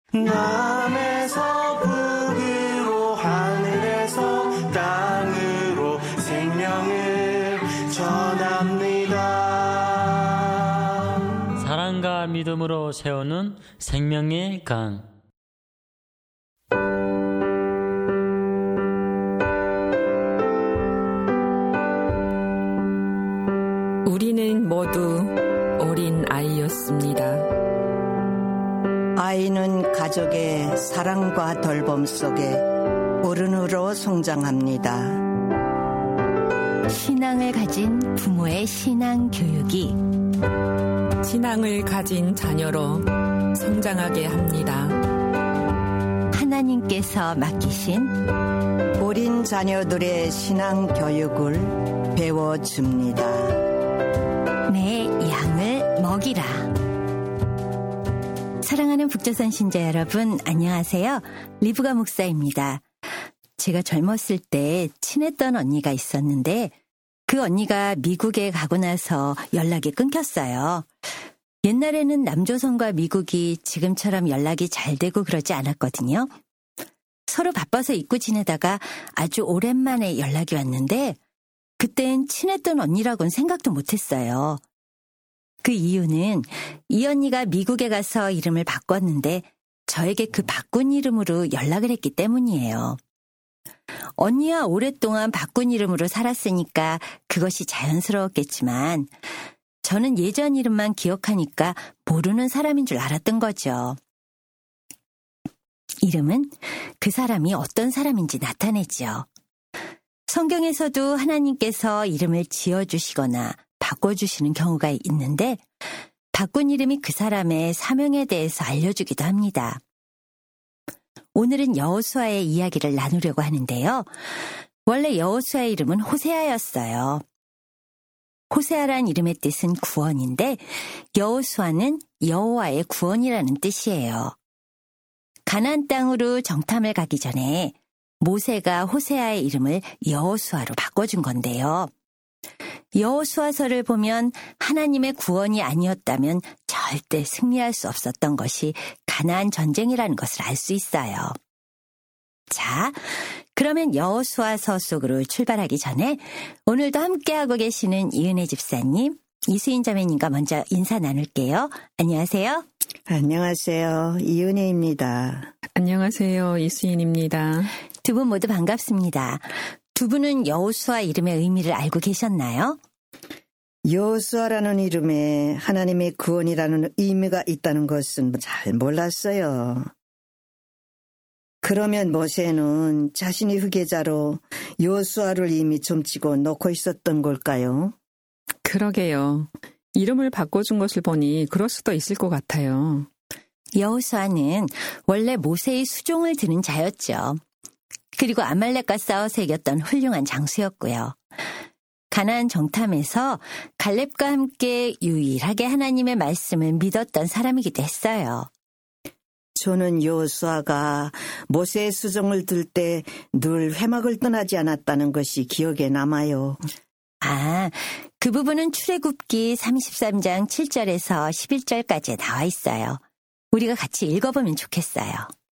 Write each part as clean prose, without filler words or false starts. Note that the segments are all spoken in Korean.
남에서 북으로 하늘에서 땅으로 생명을 전합니다. 사랑과 믿음으로 세우는 생명의 강. 우리는 모두 어린 아이였습니다. 아이는 가족의 사랑과 돌봄 속에 어른으로 성장합니다. 신앙을 가진 부모의 신앙 교육이 신앙을 가진 자녀로 성장하게 합니다. 하나님께서 맡기신 어린 자녀들의 신앙 교육을 배워줍니다. 내 양을 먹이라. 사랑하는 북조선 신자 여러분, 안녕하세요. 리브가 목사입니다. 제가 젊었을 때 친했던 언니가 있었는데 그 언니가 미국에 가고 나서 연락이 끊겼어요. 옛날에는 남조선과 미국이 지금처럼 연락이 잘 되고 그러지 않았거든요. 서로 바빠서 잊고 지내다가 아주 오랜만에 연락이 왔는데 그땐 친했던 언니라고는 생각도 못했어요. 그 이유는 이 언니가 미국에 가서 이름을 바꿨는데 저에게 그 바꾼 이름으로 연락을 했기 때문이에요. 언니와 오랫동안 바꾼 이름으로 살았으니까 그것이 자연스러웠겠지만 저는 예전 이름만 기억하니까 모르는 사람인 줄 알았던 거죠. 이름은 그 사람이 어떤 사람인지 나타내죠. 성경에서도 하나님께서 이름을 지어주시거나 바꿔주시는 경우가 있는데 바꾼 이름이 그 사람의 사명에 대해서 알려주기도 합니다. 오늘은 여호수아의 이야기를 나누려고 하는데요. 원래 여호수아의 이름은 호세아였어요. 호세아란 이름의 뜻은 구원인데 여호수아는 여호와의 구원이라는 뜻이에요. 가나안 땅으로 정탐을 가기 전에 모세가 호세아의 이름을 여호수아로 바꿔준 건데요. 여호수아서를 보면 하나님의 구원이 아니었다면 절대 승리할 수 없었던 것이 가나안 전쟁이라는 것을 알 수 있어요. 자, 그러면 여호수아서 속으로 출발하기 전에 오늘도 함께하고 계시는 이은혜 집사님, 이수인 자매님과 먼저 인사 나눌게요. 안녕하세요. 안녕하세요. 이은혜입니다. 안녕하세요. 이수인입니다. 두 분 모두 반갑습니다. 두 분은 여호수아 이름의 의미를 알고 계셨나요? 여호수아라는 이름에 하나님의 구원이라는 의미가 있다는 것은 잘 몰랐어요. 그러면 모세는 자신이 후계자로 여호수아를 이미 점치고 놓고 있었던 걸까요? 그러게요. 이름을 바꿔준 것을 보니 그럴 수도 있을 것 같아요. 여호수아는 원래 모세의 수종을 드는 자였죠. 그리고 아말렉과 싸워서 이겼던 훌륭한 장수였고요. 가나안 정탐에서 갈렙과 함께 유일하게 하나님의 말씀을 믿었던 사람이기도 했어요. 저는 여호수아가 모세의 수종을 들 때 늘 회막을 떠나지 않았다는 것이 기억에 남아요. 아, 그 부분은 출애굽기 33장 7절에서 11절까지 나와 있어요. 우리가 같이 읽어보면 좋겠어요.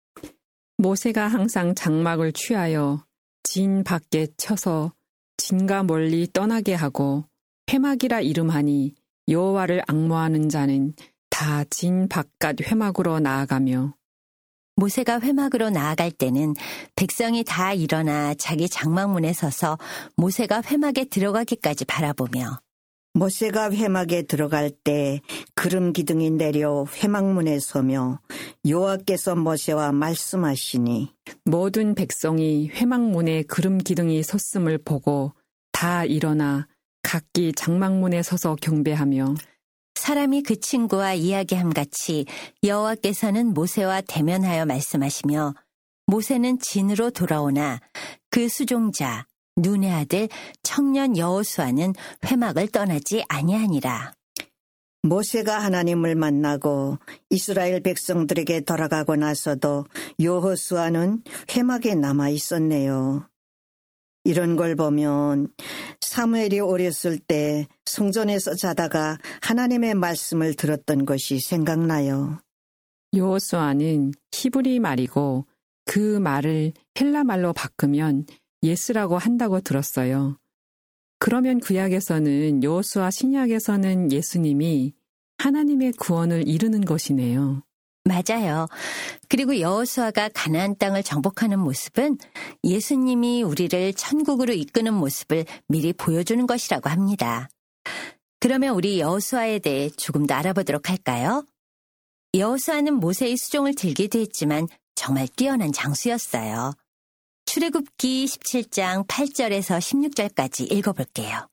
모세가 항상 장막을 취하여 진 밖에 쳐서 진과 멀리 떠나게 하고 회막이라 이름하니 여호와를 앙모하는 자는 다 진 바깥 회막으로 나아가며 모세가 회막으로 나아갈 때는 백성이 다 일어나 자기 장막문에 서서 모세가 회막에 들어가기까지 바라보며 모세가 회막에 들어갈 때 기름 기둥이 내려 회막문에 서며 여호와께서 모세와 말씀하시니 모든 백성이 회막문에 기름 기둥이 섰음을 보고 다 일어나 각기 장막문에 서서 경배하며 사람이 그 친구와 이야기함같이 여호와께서는 모세와 대면하여 말씀하시며 모세는 진으로 돌아오나 그 수종자 눈의 아들 청년 여호수아는 회막을 떠나지 아니하니라. 모세가 하나님을 만나고 이스라엘 백성들에게 돌아가고 나서도 여호수아는 회막에 남아 있었네요. 이런 걸 보면 사무엘이 어렸을 때 성전에서 자다가 하나님의 말씀을 들었던 것이 생각나요. 여호수아는 히브리 말이고 그 말을 헬라 말로 바꾸면 예스라고 한다고 들었어요. 그러면 구약에서는 여호수아 신약에서는 예수님이 하나님의 구원을 이루는 것이네요. 맞아요. 그리고 여호수아가 가나안 땅을 정복하는 모습은 예수님이 우리를 천국으로 이끄는 모습을 미리 보여주는 것이라고 합니다. 그러면 우리 여호수아에 대해 조금 더 알아보도록 할까요? 여호수아는 모세의 수종을 들기도 했지만 정말 뛰어난 장수였어요. 출애굽기 17장 8절에서 16절까지 읽어볼게요.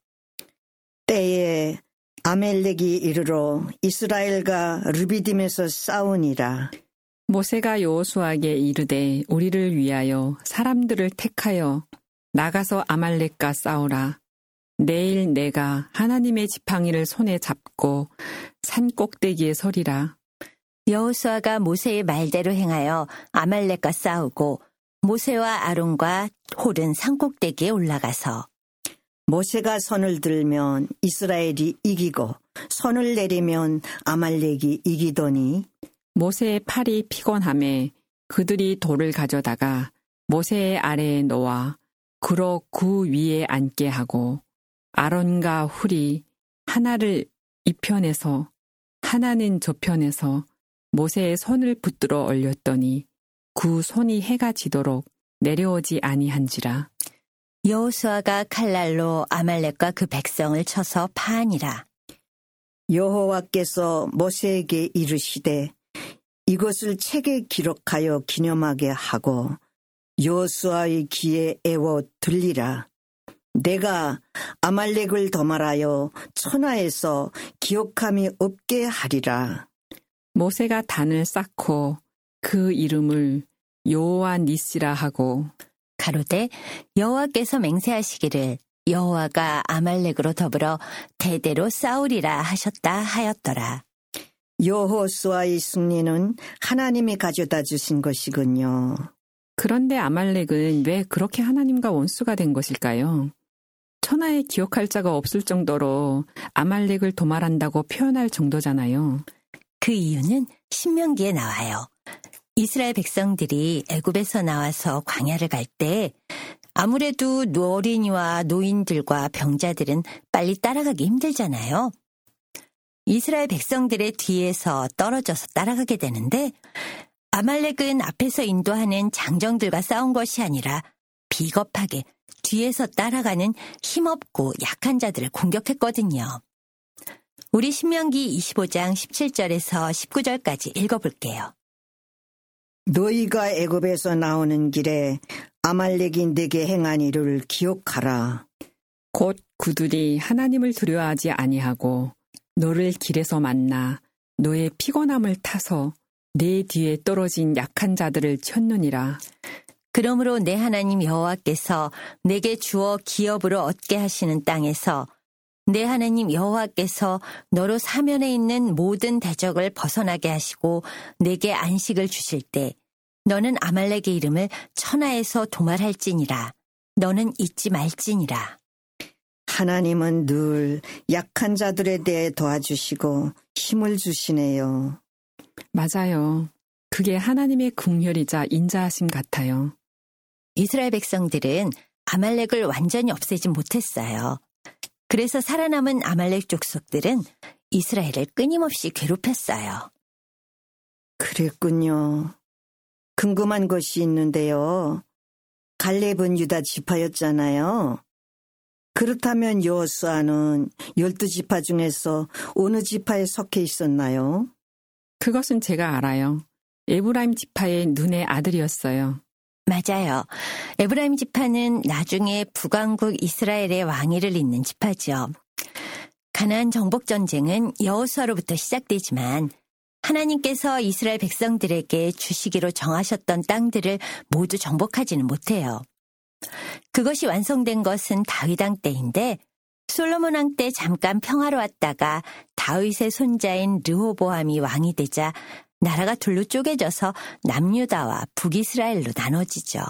때에 아멜렉이 이르러 이스라엘과 르비딤에서 싸우니라. 모세가 여호수아에게 이르되 우리를 위하여 사람들을 택하여 나가서 아말렉과 싸우라. 내일 내가 하나님의 지팡이를 손에 잡고 산 꼭대기에 서리라. 여호수아가 모세의 말대로 행하여 아말렉과 싸우고 모세와 아론과 홀은 산꼭대기에 올라가서 모세가 손을 들면 이스라엘이 이기고 손을 내리면 아말렉이 이기더니 모세의 팔이 피곤함에 그들이 돌을 가져다가 모세의 아래에 놓아 그로 그 위에 앉게 하고 아론과 훌이 하나를 이 편에서 하나는 저 편에서 모세의 손을 붙들어 올렸더니 그 손이 해가 지도록 내려오지 아니한지라. 여호수아가 칼날로 아말렉과 그 백성을 쳐서 파하니라. 여호와께서 모세에게 이르시되 이것을 책에 기록하여 기념하게 하고 여호수아의 귀에 애워 들리라. 내가 아말렉을 도말하여 천하에서 기억함이 없게 하리라. 모세가 단을 쌓고 그 이름을 여호와 니시라 하고 가로되 여호와께서 맹세하시기를 여호와가 아말렉으로 더불어 대대로 싸우리라 하셨다 하였더라. 여호수아의 승리는 하나님이 가져다 주신 것이군요. 그런데 아말렉은 왜 그렇게 하나님과 원수가 된 것일까요? 천하에 기억할 자가 없을 정도로 아말렉을 도말한다고 표현할 정도잖아요. 그 이유는 신명기에 나와요. 이스라엘 백성들이 애굽에서 나와서 광야를 갈 때 아무래도 어린이와 노인들과 병자들은 빨리 따라가기 힘들잖아요. 이스라엘 백성들의 뒤에서 떨어져서 따라가게 되는데 아말렉은 앞에서 인도하는 장정들과 싸운 것이 아니라 비겁하게 뒤에서 따라가는 힘없고 약한 자들을 공격했거든요. 우리 신명기 25장 17절에서 19절까지 읽어볼게요. 너희가 애굽에서 나오는 길에 아말렉이 내게 행한 일을 기억하라. 곧 그들이 하나님을 두려워하지 아니하고 너를 길에서 만나 너의 피곤함을 타서 내 뒤에 떨어진 약한 자들을 쳤느니라. 그러므로 내 하나님 여호와께서 내게 주어 기업으로 얻게 하시는 땅에서 내 하나님 여호와께서 너로 사면에 있는 모든 대적을 벗어나게 하시고 내게 안식을 주실 때 너는 아말렉의 이름을 천하에서 도말할지니라. 너는 잊지 말지니라. 하나님은 늘 약한 자들에 대해 도와주시고 힘을 주시네요. 맞아요. 그게 하나님의 긍휼이자 인자하심 같아요. 이스라엘 백성들은 아말렉을 완전히 없애진 못했어요. 그래서 살아남은 아말렉 족속들은 이스라엘을 끊임없이 괴롭혔어요. 그랬군요. 궁금한 것이 있는데요. 갈렙은 유다 지파였잖아요. 그렇다면 여호수아는 12지파 중에서 어느 지파에 속해 있었나요? 그것은 제가 알아요. 에브라임 지파의 눈의 아들이었어요. 맞아요. 에브라임 지파는 나중에 북왕국 이스라엘의 왕위를 잇는 지파죠. 가나안 정복 전쟁은 여호수아로부터 시작되지만 하나님께서 이스라엘 백성들에게 주시기로 정하셨던 땅들을 모두 정복하지는 못해요. 그것이 완성된 것은 다윗 왕 때인데 솔로몬 왕 때 잠깐 평화로웠다가 다윗의 손자인 르호보암이 왕이 되자 나라가 둘로 쪼개져서 남유다와 북이스라엘로 나눠지죠.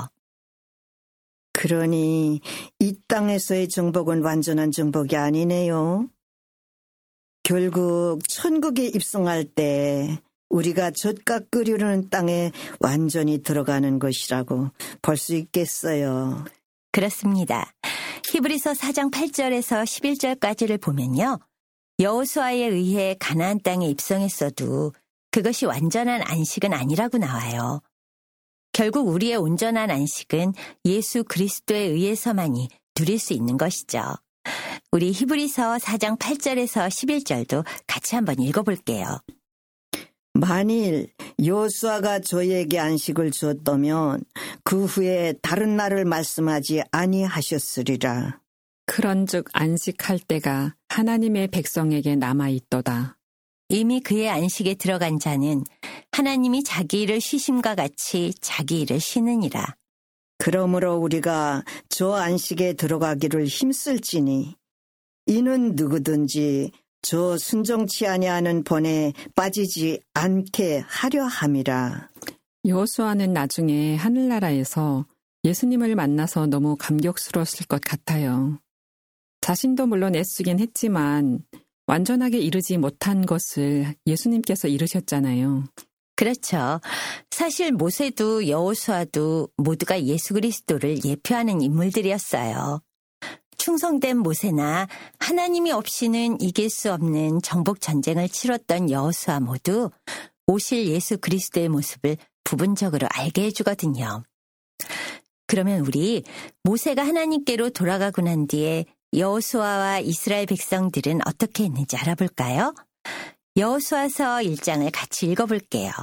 그러니 이 땅에서의 정복은 완전한 정복이 아니네요. 결국 천국에 입성할 때 우리가 젖과 끓이는 땅에 완전히 들어가는 것이라고 볼 수 있겠어요. 그렇습니다. 히브리서 4장 8절에서 11절까지를 보면요. 여호수아에 의해 가나안 땅에 입성했어도 그것이 완전한 안식은 아니라고 나와요. 결국 우리의 온전한 안식은 예수 그리스도에 의해서만이 누릴 수 있는 것이죠. 우리 히브리서 4장 8절에서 11절도 같이 한번 읽어볼게요. 만일 여호수아가 저희에게 안식을 주었다면 그 후에 다른 날을 말씀하지 아니하셨으리라. 그런즉 안식할 때가 하나님의 백성에게 남아있도다. 이미 그의 안식에 들어간 자는 하나님이 자기 일을 쉬심과 같이 자기 일을 쉬느니라. 그러므로 우리가 저 안식에 들어가기를 힘쓸지니 이는 누구든지 저 순종치 아니하는 본에 빠지지 않게 하려 함이라. 여호수아는 나중에 하늘나라에서 예수님을 만나서 너무 감격스러웠을 것 같아요. 자신도 물론 애쓰긴 했지만 완전하게 이루지 못한 것을 예수님께서 이루셨잖아요. 그렇죠. 사실 모세도 여호수아도 모두가 예수 그리스도를 예표하는 인물들이었어요. 충성된 모세나 하나님이 없이는 이길 수 없는 정복 전쟁을 치렀던 여호수아 모두 오실 예수 그리스도의 모습을 부분적으로 알게 해주거든요. 그러면 우리 모세가 하나님께로 돌아가고 난 뒤에 여호수아와 이스라엘 백성들은 어떻게 했는지 알아볼까요? 여호수아서 1장을 같이 읽어볼게요.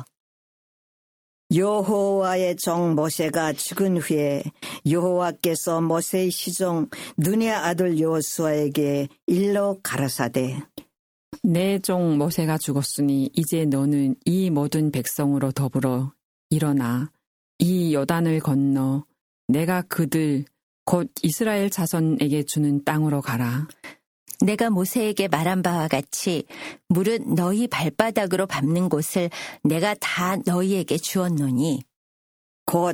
여호와의 종 모세가 죽은 후에 여호와께서 모세의 시종 눈의 아들 여호수아에게 일러 가라사대 내 종 모세가 죽었으니 이제 너는 이 모든 백성으로 더불어 일어나 이 요단을 건너 내가 그들 곧 이스라엘 자손에게 주는 땅으로 가라. 내가 모세에게 말한 바와 같이 물은 너희 발바닥으로 밟는 곳을 내가 다 너희에게 주었노니 곧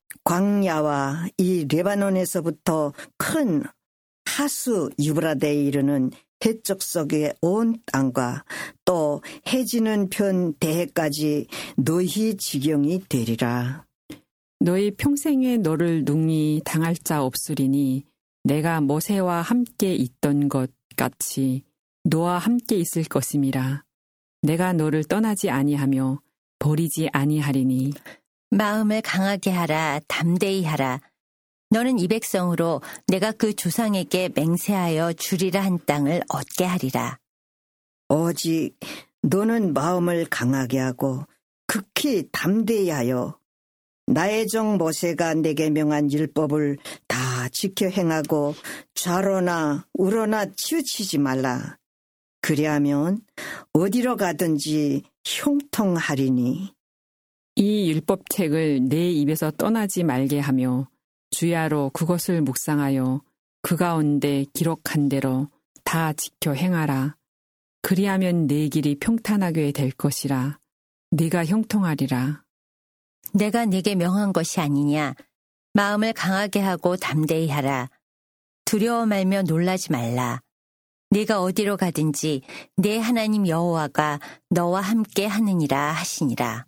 광야와 이 레바논에서부터 큰 하수 유브라데에 이르는 해쪽 속의 온 땅과 또 해지는 편 대해까지 너희 지경이 되리라. 너희 평생에 너를 능히 당할 자 없으리니 내가 모세와 함께 있던 것 같이 너와 함께 있을 것임이라. 내가 너를 떠나지 아니하며 버리지 아니하리니. 마음을 강하게 하라, 담대히 하라. 너는 이 백성으로 내가 그 조상에게 맹세하여 주리라 한 땅을 얻게 하리라. 오직 너는 마음을 강하게 하고 극히 담대히 하여 나의 종 모세가 내게 명한 율법을 다 지켜 행하고 좌로나 우로나 치우치지 말라. 그리하면 어디로 가든지 형통하리니. 이 율법책을 내 입에서 떠나지 말게 하며 주야로 그것을 묵상하여 그 가운데 기록한 대로 다 지켜 행하라. 그리하면 내 길이 평탄하게 될 것이라. 네가 형통하리라. 내가 네게 명한 것이 아니냐. 마음을 강하게 하고 담대히 하라. 두려워 말며 놀라지 말라. 네가 어디로 가든지 내 하나님 여호와가 너와 함께 하느니라 하시니라.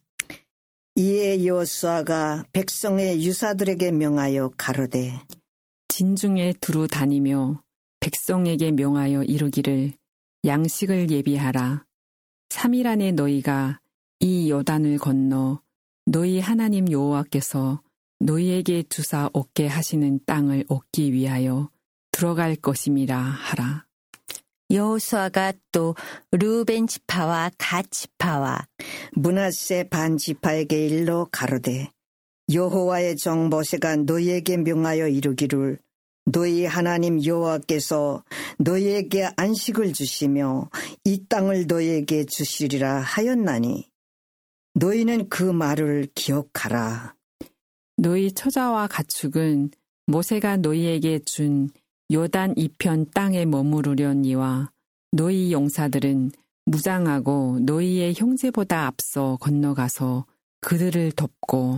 이에 여호수아가 백성의 유사들에게 명하여 가로되 진중에 두루 다니며 백성에게 명하여 이루기를 양식을 예비하라. 3일 안에 너희가 이 요단을 건너 너희 하나님 여호와께서 너희에게 주사 얻게 하시는 땅을 얻기 위하여 들어갈 것임이라 하라. 여호수아가 또 르우벤 지파와 갓 지파와 므낫세 반 지파에게 일러 가로되 여호와의 종 모세가 너희에게 명하여 이루기를 너희 하나님 여호와께서 너희에게 안식을 주시며 이 땅을 너희에게 주시리라 하였나니 너희는 그 말을 기억하라. 너희 처자와 가축은 모세가 너희에게 준 요단 이편 땅에 머무르려니와 너희 용사들은 무장하고 너희의 형제보다 앞서 건너가서 그들을 돕고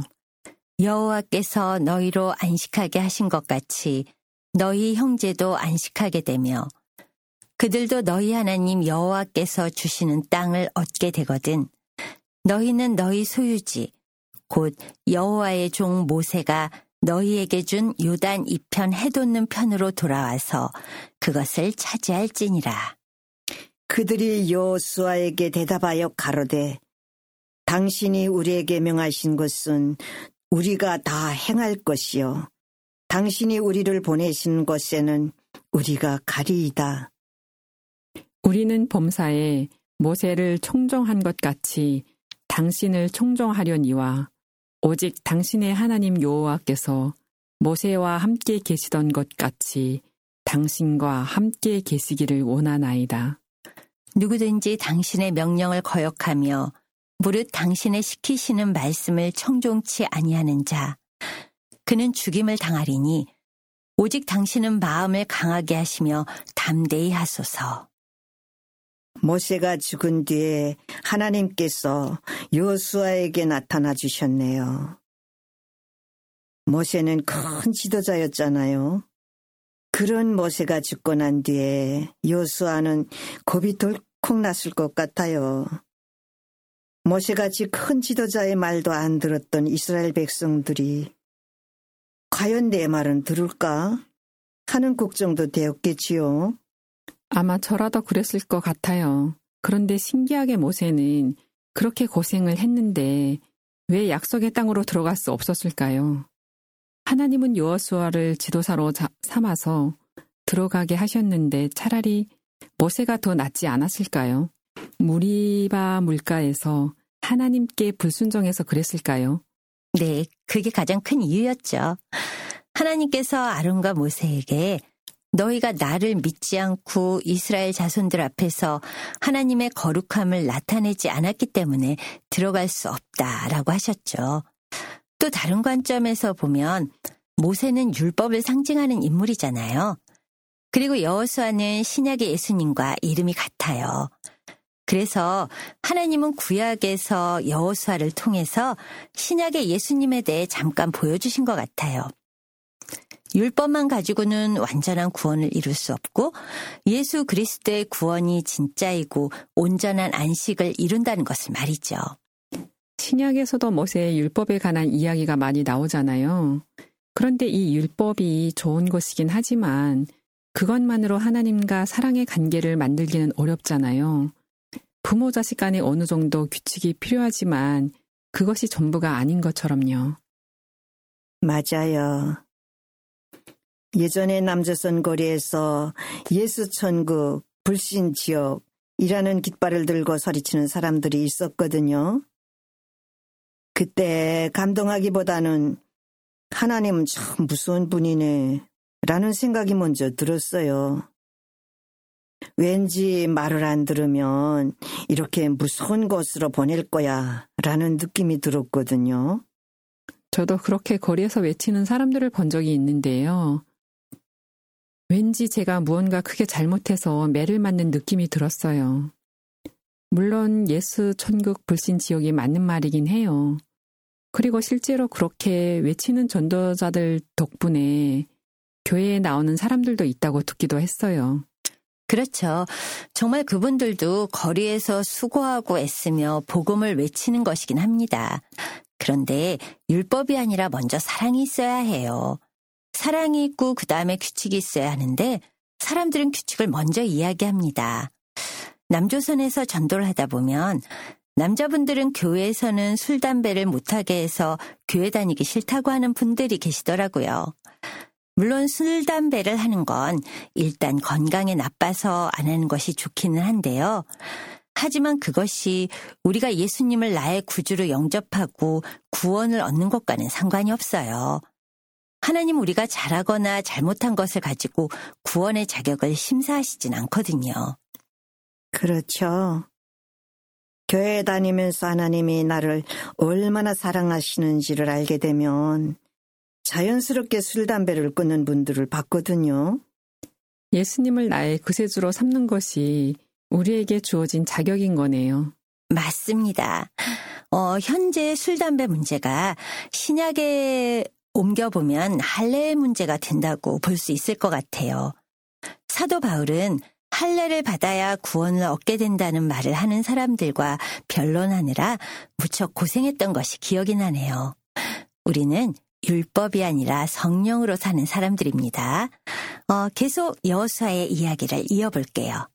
여호와께서 너희로 안식하게 하신 것 같이 너희 형제도 안식하게 되며 그들도 너희 하나님 여호와께서 주시는 땅을 얻게 되거든 너희는 너희 소유지, 곧 여호와의 종 모세가 너희에게 준 요단 이편 해돋는 편으로 돌아와서 그것을 차지할지니라. 그들이 여호수아에게 대답하여 가로되 당신이 우리에게 명하신 것은 우리가 다 행할 것이요 당신이 우리를 보내신 곳에는 우리가 가리이다. 우리는 범사에 모세를 총정한 것 같이 당신을 총정하려니와 오직 당신의 하나님 여호와께서 모세와 함께 계시던 것 같이 당신과 함께 계시기를 원하나이다. 누구든지 당신의 명령을 거역하며 무릇 당신의 시키시는 말씀을 청종치 아니하는 자, 그는 죽임을 당하리니 오직 당신은 마음을 강하게 하시며 담대히 하소서. 모세가 죽은 뒤에 하나님께서 여호수아에게 나타나 주셨네요. 모세는 큰 지도자였잖아요. 그런 모세가 죽고 난 뒤에 여호수아는 겁이 덜컥 났을 것 같아요. 모세같이 큰 지도자의 말도 안 들었던 이스라엘 백성들이 과연 내 말은 들을까 하는 걱정도 되었겠지요. 아마 저라도 그랬을 것 같아요. 그런데 신기하게 모세는 그렇게 고생을 했는데 왜 약속의 땅으로 들어갈 수 없었을까요? 하나님은 여호수아를 지도사로 삼아서 들어가게 하셨는데 차라리 모세가 더 낫지 않았을까요? 무리바 물가에서 하나님께 불순종해서 그랬을까요? 네, 그게 가장 큰 이유였죠. 하나님께서 아론과 모세에게 너희가 나를 믿지 않고 이스라엘 자손들 앞에서 하나님의 거룩함을 나타내지 않았기 때문에 들어갈 수 없다라고 하셨죠. 또 다른 관점에서 보면 모세는 율법을 상징하는 인물이잖아요. 그리고 여호수아는 신약의 예수님과 이름이 같아요. 그래서 하나님은 구약에서 여호수아를 통해서 신약의 예수님에 대해 잠깐 보여주신 것 같아요. 율법만 가지고는 완전한 구원을 이룰 수 없고 예수 그리스도의 구원이 진짜이고 온전한 안식을 이룬다는 것을 말이죠. 신약에서도 모세의 율법에 관한 이야기가 많이 나오잖아요. 그런데 이 율법이 좋은 것이긴 하지만 그것만으로 하나님과 사랑의 관계를 만들기는 어렵잖아요. 부모 자식 간에 어느 정도 규칙이 필요하지만 그것이 전부가 아닌 것처럼요. 맞아요. 예전에 남조선 거리에서 예수천국, 불신지옥이라는 깃발을 들고 소리치는 사람들이 있었거든요. 그때 감동하기보다는 하나님은 참 무서운 분이네 라는 생각이 먼저 들었어요. 왠지 말을 안 들으면 이렇게 무서운 곳으로 보낼 거야 라는 느낌이 들었거든요. 저도 그렇게 거리에서 외치는 사람들을 본 적이 있는데요. 왠지 제가 무언가 크게 잘못해서 매를 맞는 느낌이 들었어요. 물론 예수 천국 불신 지옥이 맞는 말이긴 해요. 그리고 실제로 그렇게 외치는 전도자들 덕분에 교회에 나오는 사람들도 있다고 듣기도 했어요. 그렇죠. 정말 그분들도 거리에서 수고하고 애쓰며 복음을 외치는 것이긴 합니다. 그런데 율법이 아니라 먼저 사랑이 있어야 해요. 사랑이 있고 그 다음에 규칙이 있어야 하는데 사람들은 규칙을 먼저 이야기합니다. 남조선에서 전도를 하다 보면 남자분들은 교회에서는 술, 담배를 못하게 해서 교회 다니기 싫다고 하는 분들이 계시더라고요. 물론 술, 담배를 하는 건 일단 건강에 나빠서 안 하는 것이 좋기는 한데요. 하지만 그것이 우리가 예수님을 나의 구주로 영접하고 구원을 얻는 것과는 상관이 없어요. 하나님 우리가 잘하거나 잘못한 것을 가지고 구원의 자격을 심사하시진 않거든요. 그렇죠. 교회에 다니면서 하나님이 나를 얼마나 사랑하시는지를 알게 되면 자연스럽게 술, 담배를 끊는 분들을 봤거든요. 예수님을 나의 구세주로 삼는 것이 우리에게 주어진 자격인 거네요. 맞습니다. 현재 술, 담배 문제가 신약에 옮겨보면 할례의 문제가 된다고 볼 수 있을 것 같아요. 사도 바울은 할례를 받아야 구원을 얻게 된다는 말을 하는 사람들과 변론하느라 무척 고생했던 것이 기억이 나네요. 우리는 율법이 아니라 성령으로 사는 사람들입니다. 계속 여호수아의 이야기를 이어볼게요.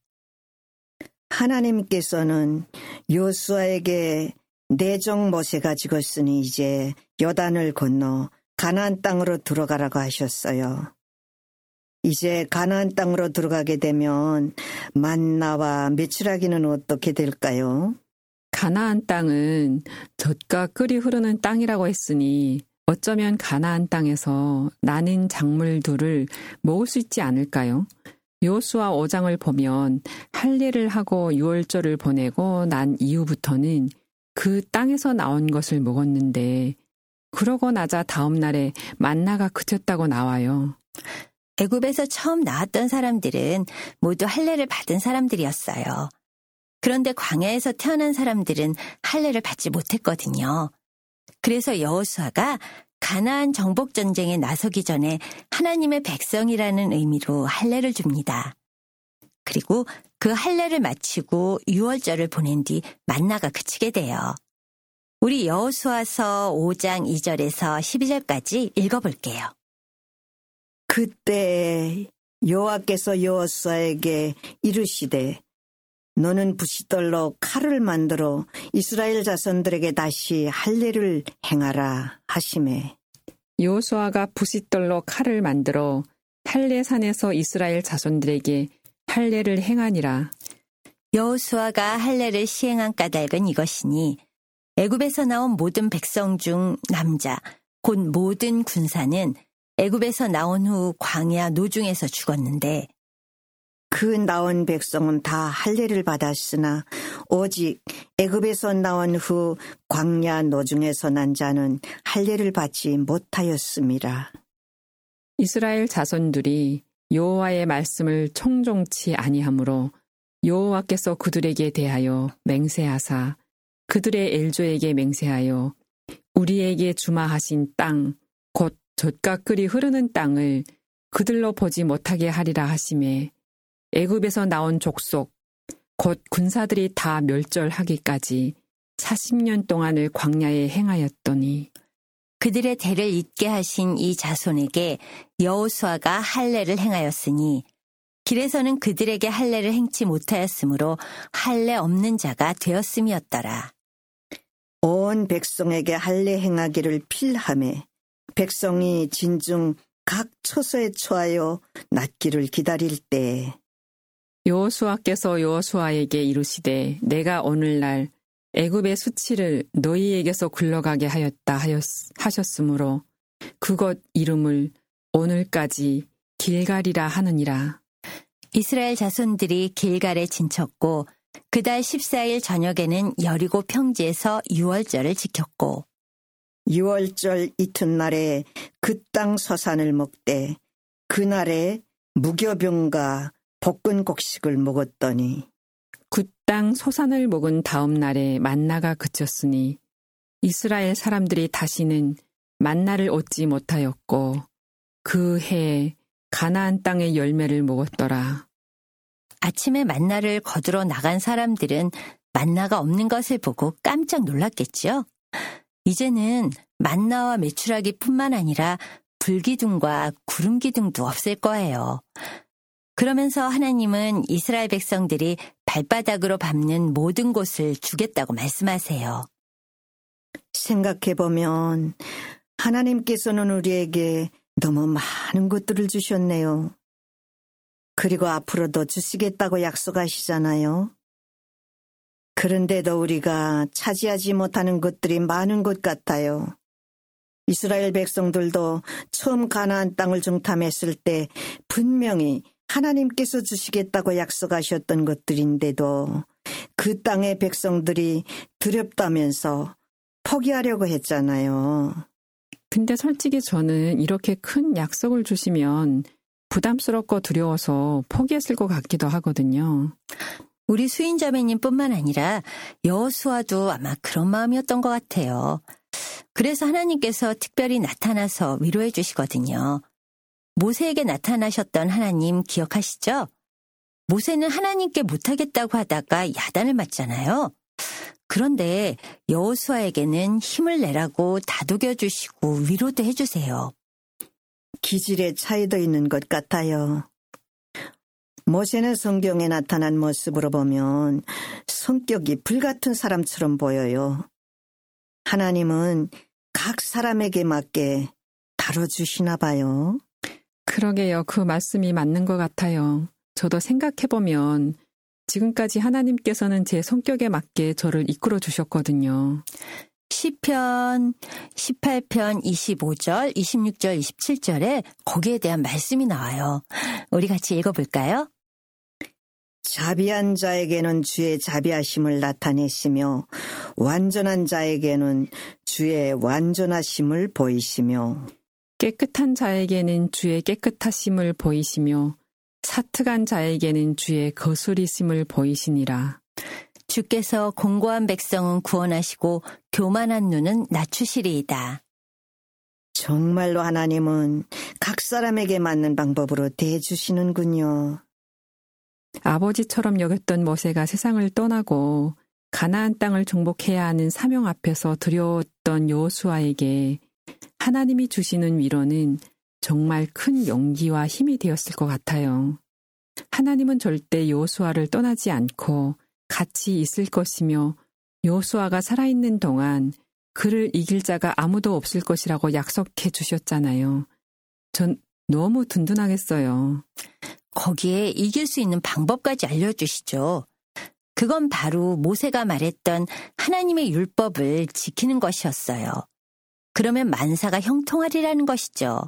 하나님께서는 여호수아에게 내 종 모세가 죽었으니 이제 요단을 건너 가나안 땅으로 들어가라고 하셨어요. 이제 가나안 땅으로 들어가게 되면 만나와 메추라기는 어떻게 될까요? 가나안 땅은 젖과 꿀이 흐르는 땅이라고 했으니 어쩌면 가나안 땅에서 나는 작물들을 먹을 수 있지 않을까요? 여호수아 5장을 보면 할례를 하고 유월절을 보내고 난 이후부터는 그 땅에서 나온 것을 먹었는데 그러고 나자 다음 날에 만나가 그쳤다고 나와요. 애굽에서 처음 나왔던 사람들은 모두 할례를 받은 사람들이었어요. 그런데 광야에서 태어난 사람들은 할례를 받지 못했거든요. 그래서 여호수아가 가나안 정복 전쟁에 나서기 전에 하나님의 백성이라는 의미로 할례를 줍니다. 그리고 그 할례를 마치고 유월절을 보낸 뒤 만나가 그치게 돼요. 우리 여호수아서 5장 2절에서 12절까지 읽어볼게요. 그때 여호와께서 여호수아에게 이르시되 너는 부싯돌로 칼을 만들어 이스라엘 자손들에게 다시 할례를 행하라 하시매. 여호수아가 부싯돌로 칼을 만들어 할례산에서 이스라엘 자손들에게 할례를 행하니라. 여호수아가 할례를 시행한 까닭은 이것이니 애굽에서 나온 모든 백성 중 남자 곧 모든 군사는 애굽에서 나온 후 광야 노중에서 죽었는데 그 나온 백성은 다 할례를 받았으나 오직 애굽에서 나온 후 광야 노중에서 난 자는 할례를 받지 못하였음이라. 이스라엘 자손들이 여호와의 말씀을 청종치 아니하므로 여호와께서 그들에게 대하여 맹세하사 그들의 엘조에게 맹세하여 우리에게 주마하신 땅 곧 젖과 꿀이 흐르는 땅을 그들로 보지 못하게 하리라 하시매 애굽에서 나온 족속 곧 군사들이 다 멸절하기까지 40년 동안을 광야에 행하였더니 그들의 대를 잇게 하신 이 자손에게 여호수아가 할례를 행하였으니 길에서는 그들에게 할례를 행치 못하였으므로 할례 없는 자가 되었음이었더라. 온 백성에게 할례 행하기를 필하매 백성이 진중 각 처소에 처하여 낫기를 기다릴 때에 여호수아께서 여호수아에게 이르시되 내가 오늘날 애굽의 수치를 너희에게서 굴러가게 하였다 하셨으므로 그곳 이름을 오늘까지 길갈이라 하느니라. 이스라엘 자손들이 길갈에 진쳤고 그달 14일 저녁에는 여리고 평지에서 유월절을 지켰고 유월절 이튿날에 그 땅 서산을 먹되 그날에 무교병과 볶은 곡식을 먹었더니 그 땅 소산을 먹은 다음 날에 만나가 그쳤으니 이스라엘 사람들이 다시는 만나를 얻지 못하였고 그 해에 가나안 땅의 열매를 먹었더라. 아침에 만나를 거두러 나간 사람들은 만나가 없는 것을 보고 깜짝 놀랐겠죠. 이제는 만나와 메추라기뿐만 아니라 불기둥과 구름기둥도 없을 거예요. 그러면서 하나님은 이스라엘 백성들이 발바닥으로 밟는 모든 곳을 주겠다고 말씀하세요. 생각해보면 하나님께서는 우리에게 너무 많은 것들을 주셨네요. 그리고 앞으로도 주시겠다고 약속하시잖아요. 그런데도 우리가 차지하지 못하는 것들이 많은 것 같아요. 이스라엘 백성들도 처음 가나안 땅을 정탐했을 때 분명히 하나님께서 주시겠다고 약속하셨던 것들인데도 그 땅의 백성들이 두렵다면서 포기하려고 했잖아요. 근데 솔직히 저는 이렇게 큰 약속을 주시면 부담스럽고 두려워서 포기했을 것 같기도 하거든요. 우리 수인자매님뿐만 아니라 여호수아도 아마 그런 마음이었던 것 같아요. 그래서 하나님께서 특별히 나타나서 위로해 주시거든요. 모세에게 나타나셨던 하나님 기억하시죠? 모세는 하나님께 못하겠다고 하다가 야단을 맞잖아요. 그런데 여호수아에게는 힘을 내라고 다독여 주시고 위로도 해주세요. 기질의 차이도 있는 것 같아요. 모세는 성경에 나타난 모습으로 보면 성격이 불같은 사람처럼 보여요. 하나님은 각 사람에게 맞게 다뤄주시나 봐요. 그러게요. 그 말씀이 맞는 것 같아요. 저도 생각해보면 지금까지 하나님께서는 제 성격에 맞게 저를 이끌어 주셨거든요. 시편 18편 25절, 26절, 27절에 거기에 대한 말씀이 나와요. 우리 같이 읽어볼까요? 자비한 자에게는 주의 자비하심을 나타내시며 완전한 자에게는 주의 완전하심을 보이시며 깨끗한 자에게는 주의 깨끗하심을 보이시며 사특한 자에게는 주의 거스리심을 보이시니라. 주께서 공고한 백성은 구원하시고 교만한 눈은 낮추시리이다. 정말로 하나님은 각 사람에게 맞는 방법으로 대해주시는군요. 아버지처럼 여겼던 모세가 세상을 떠나고 가나안 땅을 정복해야 하는 사명 앞에서 두려웠던 여호수아에게 하나님이 주시는 위로는 정말 큰 용기와 힘이 되었을 것 같아요. 하나님은 절대 여호수아를 떠나지 않고 같이 있을 것이며 여호수아가 살아있는 동안 그를 이길 자가 아무도 없을 것이라고 약속해 주셨잖아요. 전 너무 든든하겠어요. 거기에 이길 수 있는 방법까지 알려주시죠. 그건 바로 모세가 말했던 하나님의 율법을 지키는 것이었어요. 그러면 만사가 형통하리라는 것이죠.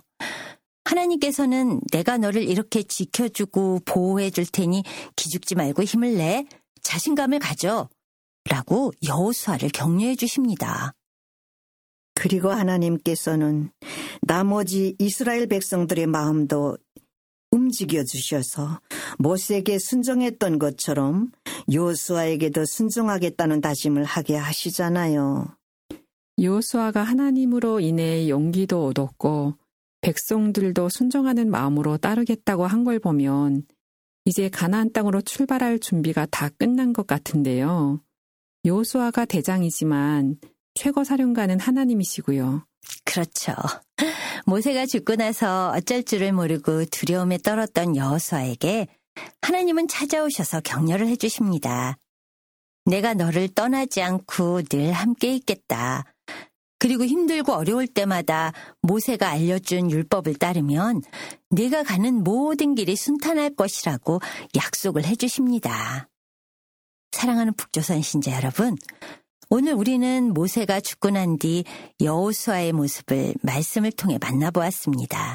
하나님께서는 내가 너를 이렇게 지켜주고 보호해 줄 테니 기죽지 말고 힘을 내, 자신감을 가져 라고 여호수아를 격려해 주십니다. 그리고 하나님께서는 나머지 이스라엘 백성들의 마음도 움직여 주셔서 모세에게 순종했던 것처럼 여호수아에게도 순종하겠다는 다짐을 하게 하시잖아요. 여호수아가 하나님으로 인해 용기도 얻었고 백성들도 순종하는 마음으로 따르겠다고 한 걸 보면 이제 가나안 땅으로 출발할 준비가 다 끝난 것 같은데요. 여호수아가 대장이지만 최고 사령관은 하나님이시고요. 그렇죠. 모세가 죽고 나서 어쩔 줄을 모르고 두려움에 떨었던 여호수아에게 하나님은 찾아오셔서 격려를 해주십니다. 내가 너를 떠나지 않고 늘 함께 있겠다. 그리고 힘들고 어려울 때마다 모세가 알려준 율법을 따르면 네가 가는 모든 길이 순탄할 것이라고 약속을 해주십니다. 사랑하는 북조선 신자 여러분, 오늘 우리는 모세가 죽고 난 뒤 여호수아의 모습을 말씀을 통해 만나보았습니다.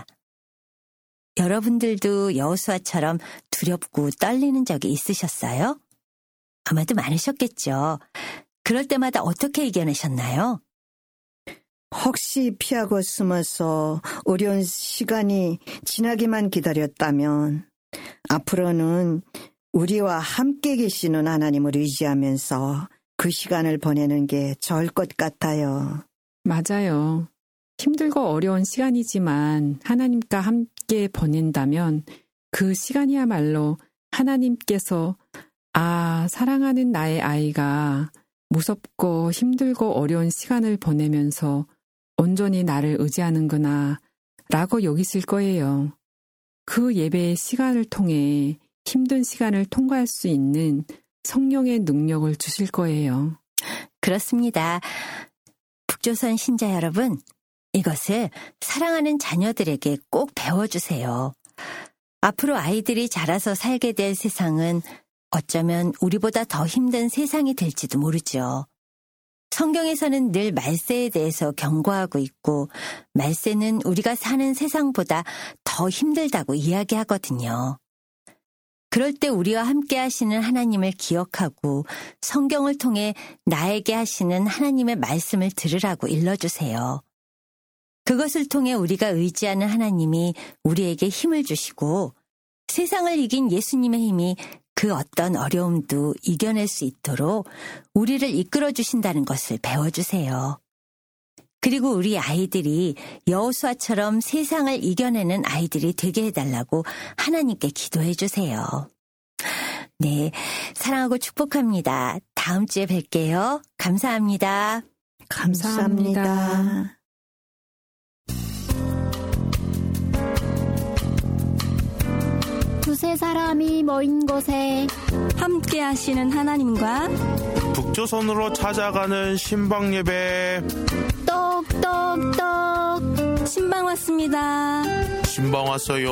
여러분들도 여호수아처럼 두렵고 떨리는 적이 있으셨어요? 아마도 많으셨겠죠. 그럴 때마다 어떻게 이겨내셨나요? 혹시 피하고 숨어서 어려운 시간이 지나기만 기다렸다면 앞으로는 우리와 함께 계시는 하나님을 의지하면서 그 시간을 보내는 게 좋을 것 같아요. 맞아요. 힘들고 어려운 시간이지만 하나님과 함께 보낸다면 그 시간이야말로 하나님께서 사랑하는 나의 아이가 무섭고 힘들고 어려운 시간을 보내면서 온전히 나를 의지하는구나 라고 여기실 거예요. 그 예배의 시간을 통해 힘든 시간을 통과할 수 있는 성령의 능력을 주실 거예요. 그렇습니다. 북조선 신자 여러분, 이것을 사랑하는 자녀들에게 꼭 배워주세요. 앞으로 아이들이 자라서 살게 될 세상은 어쩌면 우리보다 더 힘든 세상이 될지도 모르죠. 성경에서는 늘 말세에 대해서 경고하고 있고 말세는 우리가 사는 세상보다 더 힘들다고 이야기하거든요. 그럴 때 우리와 함께 하시는 하나님을 기억하고 성경을 통해 나에게 하시는 하나님의 말씀을 들으라고 일러주세요. 그것을 통해 우리가 의지하는 하나님이 우리에게 힘을 주시고 세상을 이긴 예수님의 힘이 그 어떤 어려움도 이겨낼 수 있도록 우리를 이끌어 주신다는 것을 배워주세요. 그리고 우리 아이들이 여호수아처럼 세상을 이겨내는 아이들이 되게 해달라고 하나님께 기도해 주세요. 네, 사랑하고 축복합니다. 다음 주에 뵐게요. 감사합니다. 감사합니다. 두세 사람이 모인 곳에 함께 하시는 하나님과 북조선으로 찾아가는 신방예배. 똑똑똑 신방 왔습니다. 신방 왔어요.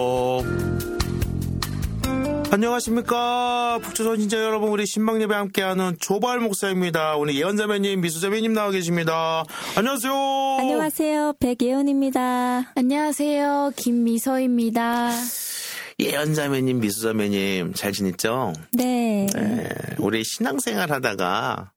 안녕하십니까. 북조선 진짜 여러분, 우리 신방예배 함께하는 조발 목사입니다. 오늘 예언자매님, 미수자매님 나와 계십니다. 안녕하세요. 안녕하세요. 백예언입니다. 안녕하세요. 김미서입니다. 예언자매님, 미수자매님 잘 지냈죠? 네. 네, 우리 신앙생활 하다가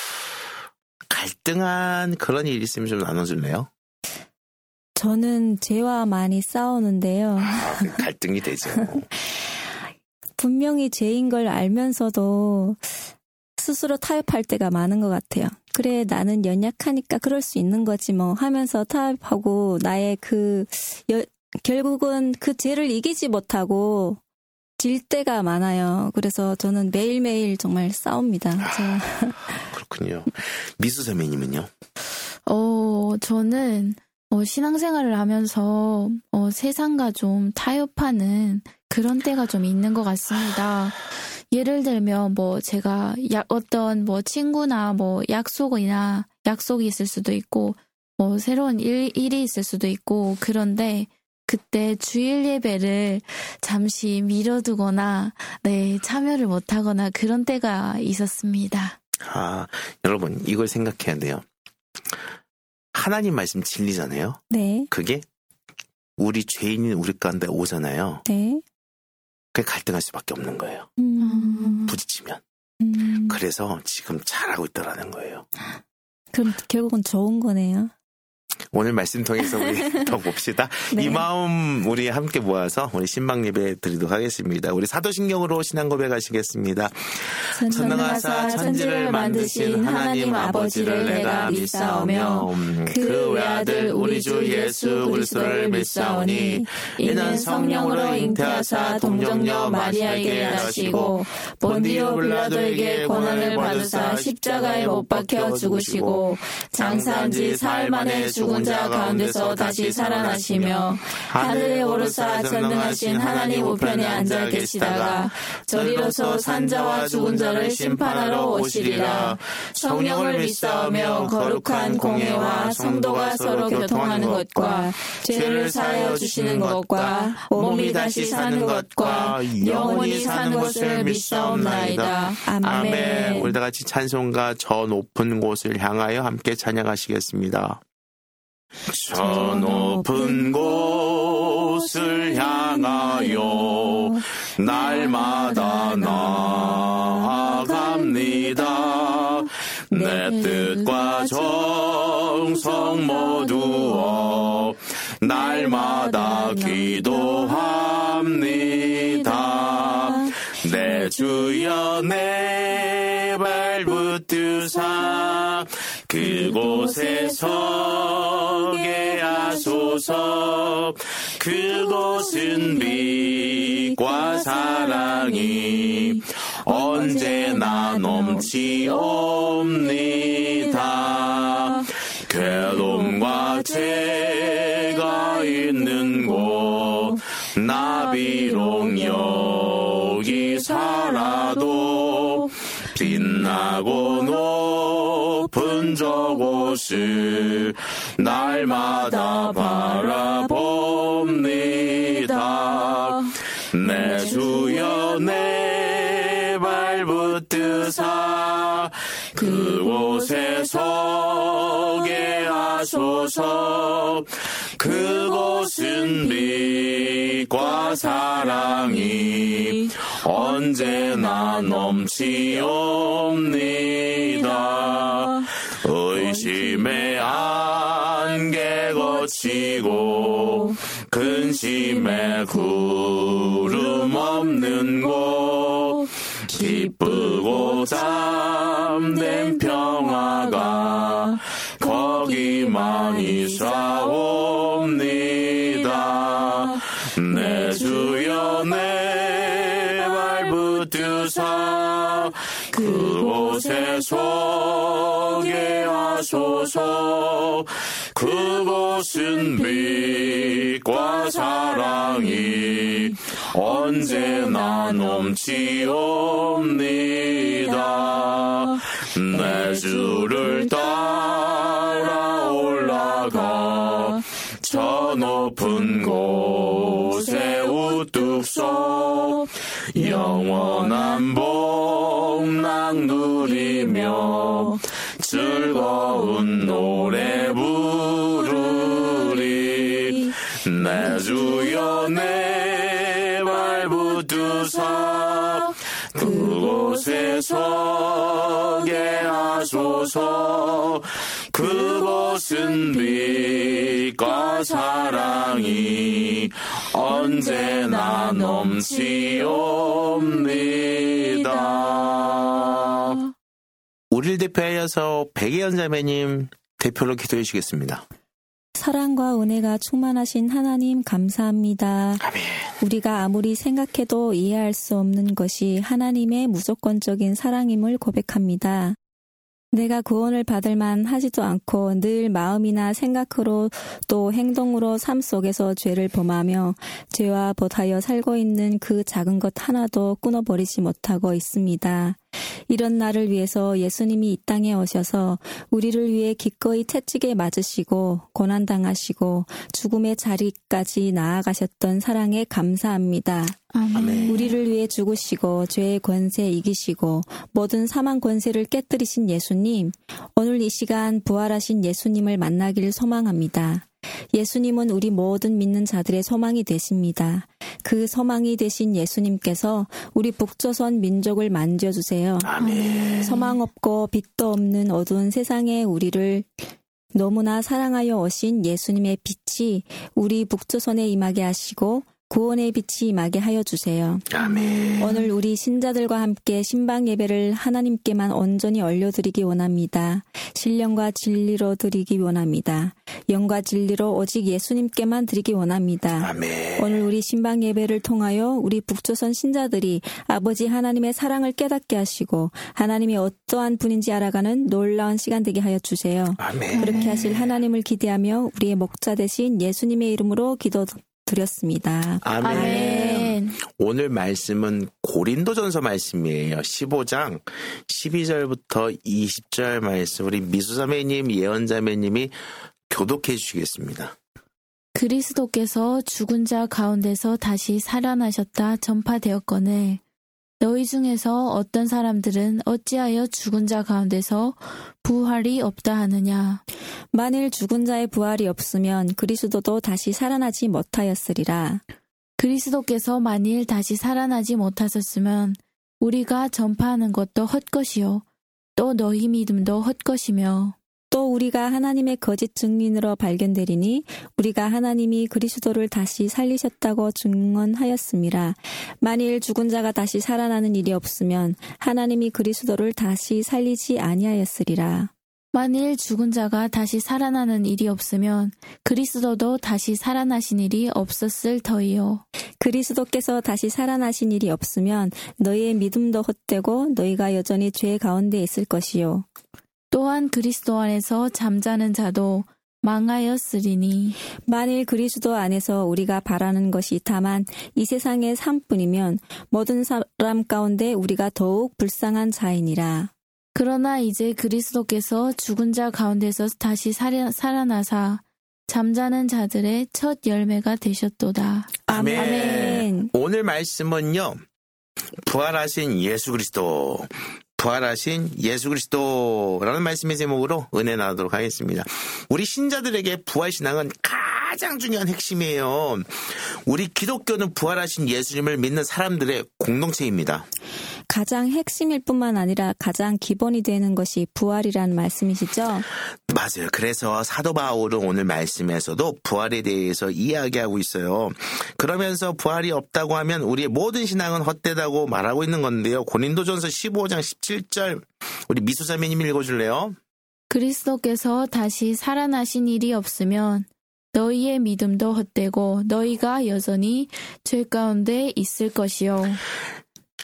갈등한 그런 일이 있으면 좀 나눠줄래요? 저는 죄와 많이 싸우는데요. 갈등이 되죠. 분명히 죄인 걸 알면서도 스스로 타협할 때가 많은 것 같아요. 그래, 나는 연약하니까 그럴 수 있는 거지 뭐 하면서 타협하고 나의 결국은 그 죄를 이기지 못하고 질 때가 많아요. 그래서 저는 매일매일 정말 싸웁니다. 그렇군요. 미수자매님은요? 저는 신앙생활을 하면서 세상과 좀 타협하는 그런 때가 좀 있는 것 같습니다. 예를 들면 제가 어떤 친구나 약속이 있을 수도 있고 새로운 일이 있을 수도 있고, 그런데 그때 주일 예배를 잠시 미뤄두거나 참여를 못하거나 그런 때가 있었습니다. 여러분 이걸 생각해야 돼요. 하나님 말씀 진리잖아요. 네. 그게 우리 죄인인 우리 가운데 오잖아요. 네. 그게 갈등할 수밖에 없는 거예요. 부딪히면. 그래서 지금 잘하고 있다라는 거예요. 그럼 결국은 좋은 거네요. 오늘 말씀 통해서 우리 더 봅시다. 네. 이 마음 우리 함께 모아서 우리 신방 예배 드리도록 하겠습니다. 우리 사도신경으로 신앙 고백하시겠습니다. 전능하사 천지를 만드신 하나님 아버지를 내가 믿사오며 그 외아들 우리 주 예수 그리스도를 믿사오니 이는 성령으로 잉태하사 동정녀 마리아에게 나시고 본디오 빌라도에게 고난을 받으사 십자가에 못 박혀 죽으시고 장사한 지 사흘 만에 죽은 자 가운데서 다시 살아나시며 하늘에 오르사 전능하신 하나님 우편에 앉아 계시다가 저리로서 산자와 죽은 자를 심판하러 오시리라. 성령을 믿사오며 거룩한 공회와 성도가 서로 교통하는 것과 죄를 사하여 주시는 것과 몸이 다시 사는 것과 영원히 사는 것을 믿사옵나이다. 아멘. 우리 다 같이 찬송가 저 높은 곳을 향하여 함께 찬양하시겠습니다. 저 높은 곳을 향하여 날마다 나아갑니다. 내 뜻과 정성 모두어 날마다 기도합니다. 내 주여 내 발 붙드사 그곳에 서게 하소서. 그곳은 빛과 사랑이 언제나 넘치옵니다. 괴로움과 죄가 있는 곳 나 비록 여기 살아도 빛나고 높은 저곳을 날마다 바라봅니다. 내 주여 내 발 붙드사 그곳에 서게 하소서. 그곳은 빛과 사랑이 언제나 넘치옵니다. 의심의 안개 거치고 근심의 구름 없는 곳 기쁘고 잠든 평화가 거기만 있사옵니다. 내 주여 내 발 붙드 그곳은 빛과 사랑이 언제나 넘치옵니다. 내 주를 따라 올라가 저 높은 곳에 우뚝 서 영원한 복락 누리며 즐거운 노래 부르리. 내 주여 내 발 붙드사 그곳에 서게 하소서. 그곳은 빛과 사랑이 언제나 넘치옵니다. 우리를 대표하여서 백예연 자매님 대표로 기도해 주시겠습니다. 사랑과 은혜가 충만하신 하나님 감사합니다. 아멘. 우리가 아무리 생각해도 이해할 수 없는 것이 하나님의 무조건적인 사랑임을 고백합니다. 내가 구원을 받을 만하지도 않고 늘 마음이나 생각으로 또 행동으로 삶 속에서 죄를 범하며 죄와 벗하여 살고 있는 그 작은 것 하나도 끊어버리지 못하고 있습니다. 이런 나를 위해서 예수님이 이 땅에 오셔서 우리를 위해 기꺼이 채찍에 맞으시고 고난당하시고 죽음의 자리까지 나아가셨던 사랑에 감사합니다. 아멘. 우리를 위해 죽으시고 죄의 권세 이기시고 모든 사망 권세를 깨뜨리신 예수님, 오늘 이 시간 부활하신 예수님을 만나기를 소망합니다. 예수님은 우리 모든 믿는 자들의 소망이 되십니다. 그 소망이 되신 예수님께서 우리 북조선 민족을 만져주세요. 아멘. 소망 없고 빛도 없는 어두운 세상에 우리를 너무나 사랑하여 오신 예수님의 빛이 우리 북조선에 임하게 하시고 구원의 빛이 임하게 하여 주세요. 아멘. 오늘 우리 신자들과 함께 신방 예배를 하나님께만 온전히 올려드리기 원합니다. 신령과 진리로 드리기 원합니다. 영과 진리로 오직 예수님께만 드리기 원합니다. 아멘. 오늘 우리 신방 예배를 통하여 우리 북조선 신자들이 아버지 하나님의 사랑을 깨닫게 하시고 하나님이 어떠한 분인지 알아가는 놀라운 시간 되게 하여 주세요. 아멘. 그렇게 하실 하나님을 기대하며 우리의 목자 되신 예수님의 이름으로 기도드렸습니다. 아멘. 아멘. 오늘 말씀은 고린도전서 말씀이에요. 15장 12절부터 20절 말씀 우리 미수자매님, 예언자매님이 교독해 주시겠습니다. 그리스도께서 죽은 자 가운데서 다시 살아나셨다 전파되었거늘 너희 중에서 어떤 사람들은 어찌하여 죽은 자 가운데서 부활이 없다 하느냐. 만일 죽은 자의 부활이 없으면 그리스도도 다시 살아나지 못하였으리라. 그리스도께서 만일 다시 살아나지 못하셨으면 우리가 전파하는 것도 헛것이요 또 너희 믿음도 헛것이며 또 우리가 하나님의 거짓 증인으로 발견되리니 우리가 하나님이 그리스도를 다시 살리셨다고 증언하였음이라. 만일 죽은 자가 다시 살아나는 일이 없으면 하나님이 그리스도를 다시 살리지 아니하였으리라. 만일 죽은 자가 다시 살아나는 일이 없으면 그리스도도 다시 살아나신 일이 없었을 터이요. 그리스도께서 다시 살아나신 일이 없으면 너희의 믿음도 헛되고 너희가 여전히 죄 가운데 있을 것이요. 또한 그리스도 안에서 잠자는 자도 망하였으리니 만일 그리스도 안에서 우리가 바라는 것이 다만 이 세상의 삶뿐이면 모든 사람 가운데 우리가 더욱 불쌍한 자이니라. 그러나 이제 그리스도께서 죽은 자 가운데서 다시 살아나사 잠자는 자들의 첫 열매가 되셨도다. 아멘. 아멘. 오늘 말씀은요. 부활하신 예수 그리스도. 부활하신 예수 그리스도라는 말씀의 제목으로 은혜 나누도록 하겠습니다. 우리 신자들에게 부활신앙은 가장 중요한 핵심이에요. 우리 기독교는 부활하신 예수님을 믿는 사람들의 공동체입니다. 가장 핵심일 뿐만 아니라 가장 기본이 되는 것이 부활이라는 말씀이시죠? 맞아요. 그래서 사도 바울은 오늘 말씀에서도 부활에 대해서 이야기하고 있어요. 그러면서 부활이 없다고 하면 우리의 모든 신앙은 헛되다고 말하고 있는 건데요. 고린도전서 15장 17절 우리 미수자매님 읽어줄래요? 그리스도께서 다시 살아나신 일이 없으면 너희의 믿음도 헛되고 너희가 여전히 죄 가운데 있을 것이요.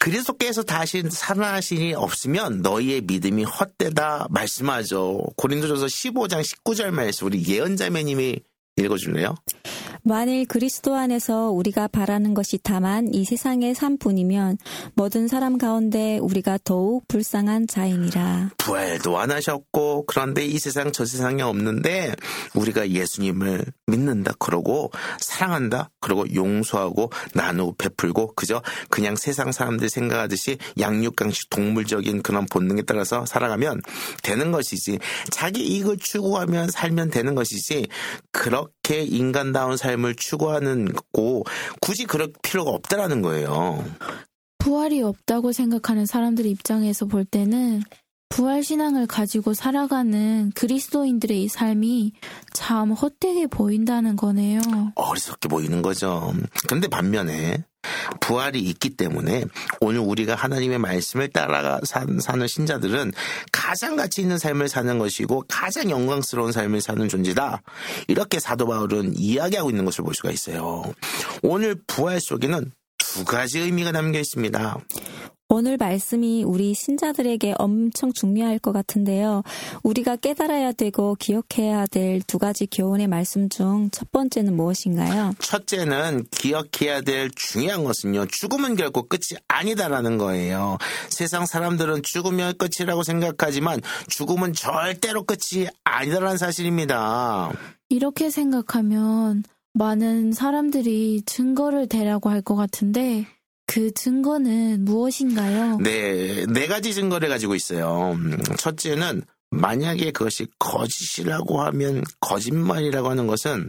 그리스도께서 다시 살아나시니 없으면 너희의 믿음이 헛되다 말씀하죠. 고린도전서 15장 19절 말씀 우리 예언자매님이 읽어줄래요? 만일 그리스도 안에서 우리가 바라는 것이 다만 이 세상의 삶뿐이면 모든 사람 가운데 우리가 더욱 불쌍한 자이니라. 부활도 안 하셨고 그런데 이 세상 저 세상에 없는데 우리가 예수님을 믿는다 그러고 사랑한다 그러고 용서하고 나누고 베풀고 그냥 세상 사람들이 생각하듯이 양육강식 동물적인 그런 본능에 따라서 살아가면 되는 것이지 자기 이익을 추구하면 살면 되는 것이지 그렇게 인간다운 삶을 추구하는 거고 굳이 그럴 필요가 없다라는 거예요. 부활이 없다고 생각하는 사람들 입장에서 볼 때는 부활신앙을 가지고 살아가는 그리스도인들의 이 삶이 참 헛되게 보인다는 거네요. 어리석게 보이는 거죠. 그런데 반면에 부활이 있기 때문에 오늘 우리가 하나님의 말씀을 따라 사는 신자들은 가장 가치 있는 삶을 사는 것이고 가장 영광스러운 삶을 사는 존재다. 이렇게 사도 바울은 이야기하고 있는 것을 볼 수가 있어요. 오늘 부활 속에는 두 가지 의미가 담겨 있습니다. 오늘 말씀이 우리 신자들에게 엄청 중요할 것 같은데요. 우리가 깨달아야 되고 기억해야 될 두 가지 교훈의 말씀 중 첫 번째는 무엇인가요? 첫째는 기억해야 될 중요한 것은요. 죽음은 결코 끝이 아니다라는 거예요. 세상 사람들은 죽으면 끝이라고 생각하지만 죽음은 절대로 끝이 아니다라는 사실입니다. 이렇게 생각하면 많은 사람들이 증거를 대라고 할 것 같은데 그 증거는 무엇인가요? 네 가지 증거를 가지고 있어요. 첫째는 만약에 그것이 거짓이라고 하면 거짓말이라고 하는 것은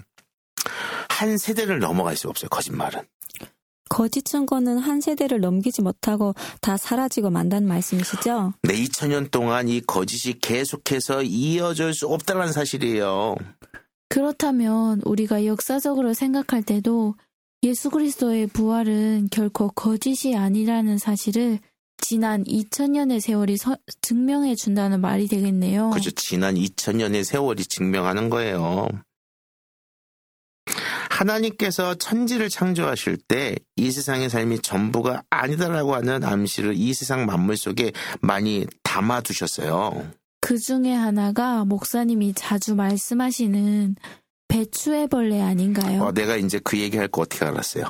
한 세대를 넘어갈 수가 없어요. 거짓말은. 거짓 증거는 한 세대를 넘기지 못하고 다 사라지고 만다는 말씀이시죠? 네, 2000년 동안 이 거짓이 계속해서 이어질 수 없다는 사실이에요. 그렇다면 우리가 역사적으로 생각할 때도 예수 그리스도의 부활은 결코 거짓이 아니라는 사실을 지난 2000년의 세월이 증명해 준다는 말이 되겠네요. 그렇죠. 지난 2000년의 세월이 증명하는 거예요. 하나님께서 천지를 창조하실 때 이 세상의 삶이 전부가 아니다라고 하는 암시를 이 세상 만물 속에 많이 담아두셨어요. 그 중에 하나가 목사님이 자주 말씀하시는 배추애벌레 아닌가요? 내가 이제 그 얘기할 거 어떻게 알았어요?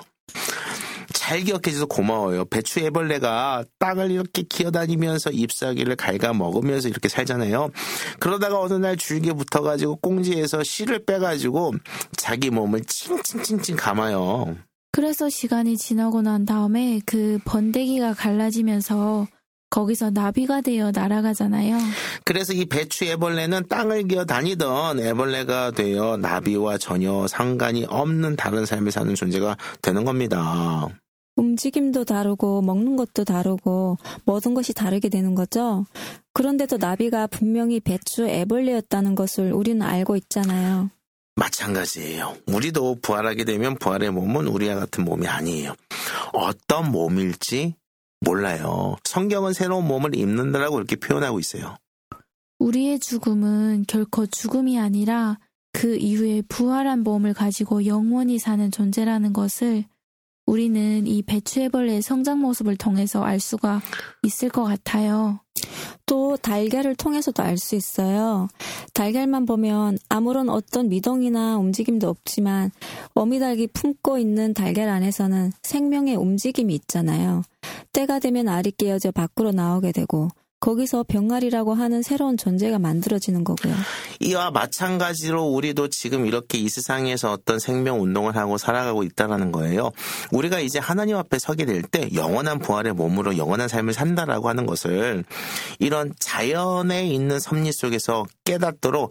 잘 기억해줘서 고마워요. 배추애벌레가 땅을 이렇게 기어다니면서 잎사귀를 갉아먹으면서 이렇게 살잖아요. 그러다가 어느 날 줄기에 붙어가지고 꽁지에서 씨를 빼가지고 자기 몸을 칭칭칭칭 감아요. 그래서 시간이 지나고 난 다음에 그 번데기가 갈라지면서 거기서 나비가 되어 날아가잖아요. 그래서 이 배추 애벌레는 땅을 기어 다니던 애벌레가 되어 나비와 전혀 상관이 없는 다른 삶을 사는 존재가 되는 겁니다. 움직임도 다르고 먹는 것도 다르고 모든 것이 다르게 되는 거죠. 그런데도 나비가 분명히 배추 애벌레였다는 것을 우리는 알고 있잖아요. 마찬가지예요. 우리도 부활하게 되면 부활의 몸은 우리와 같은 몸이 아니에요. 어떤 몸일지 몰라요. 성경은 새로운 몸을 입는다라고 이렇게 표현하고 있어요. 우리의 죽음은 결코 죽음이 아니라 그 이후에 부활한 몸을 가지고 영원히 사는 존재라는 것을 우리는 이 배추애벌레의 성장 모습을 통해서 알 수가 있을 것 같아요. 또 달걀을 통해서도 알 수 있어요. 달걀만 보면 아무런 어떤 미동이나 움직임도 없지만 어미닭이 품고 있는 달걀 안에서는 생명의 움직임이 있잖아요. 때가 되면 알이 깨어져 밖으로 나오게 되고 거기서 병아리라고 하는 새로운 존재가 만들어지는 거고요. 이와 마찬가지로 우리도 지금 이렇게 이 세상에서 어떤 생명 운동을 하고 살아가고 있다는 거예요. 우리가 이제 하나님 앞에 서게 될 때 영원한 부활의 몸으로 영원한 삶을 산다라고 하는 것을 이런 자연에 있는 섭리 속에서 깨닫도록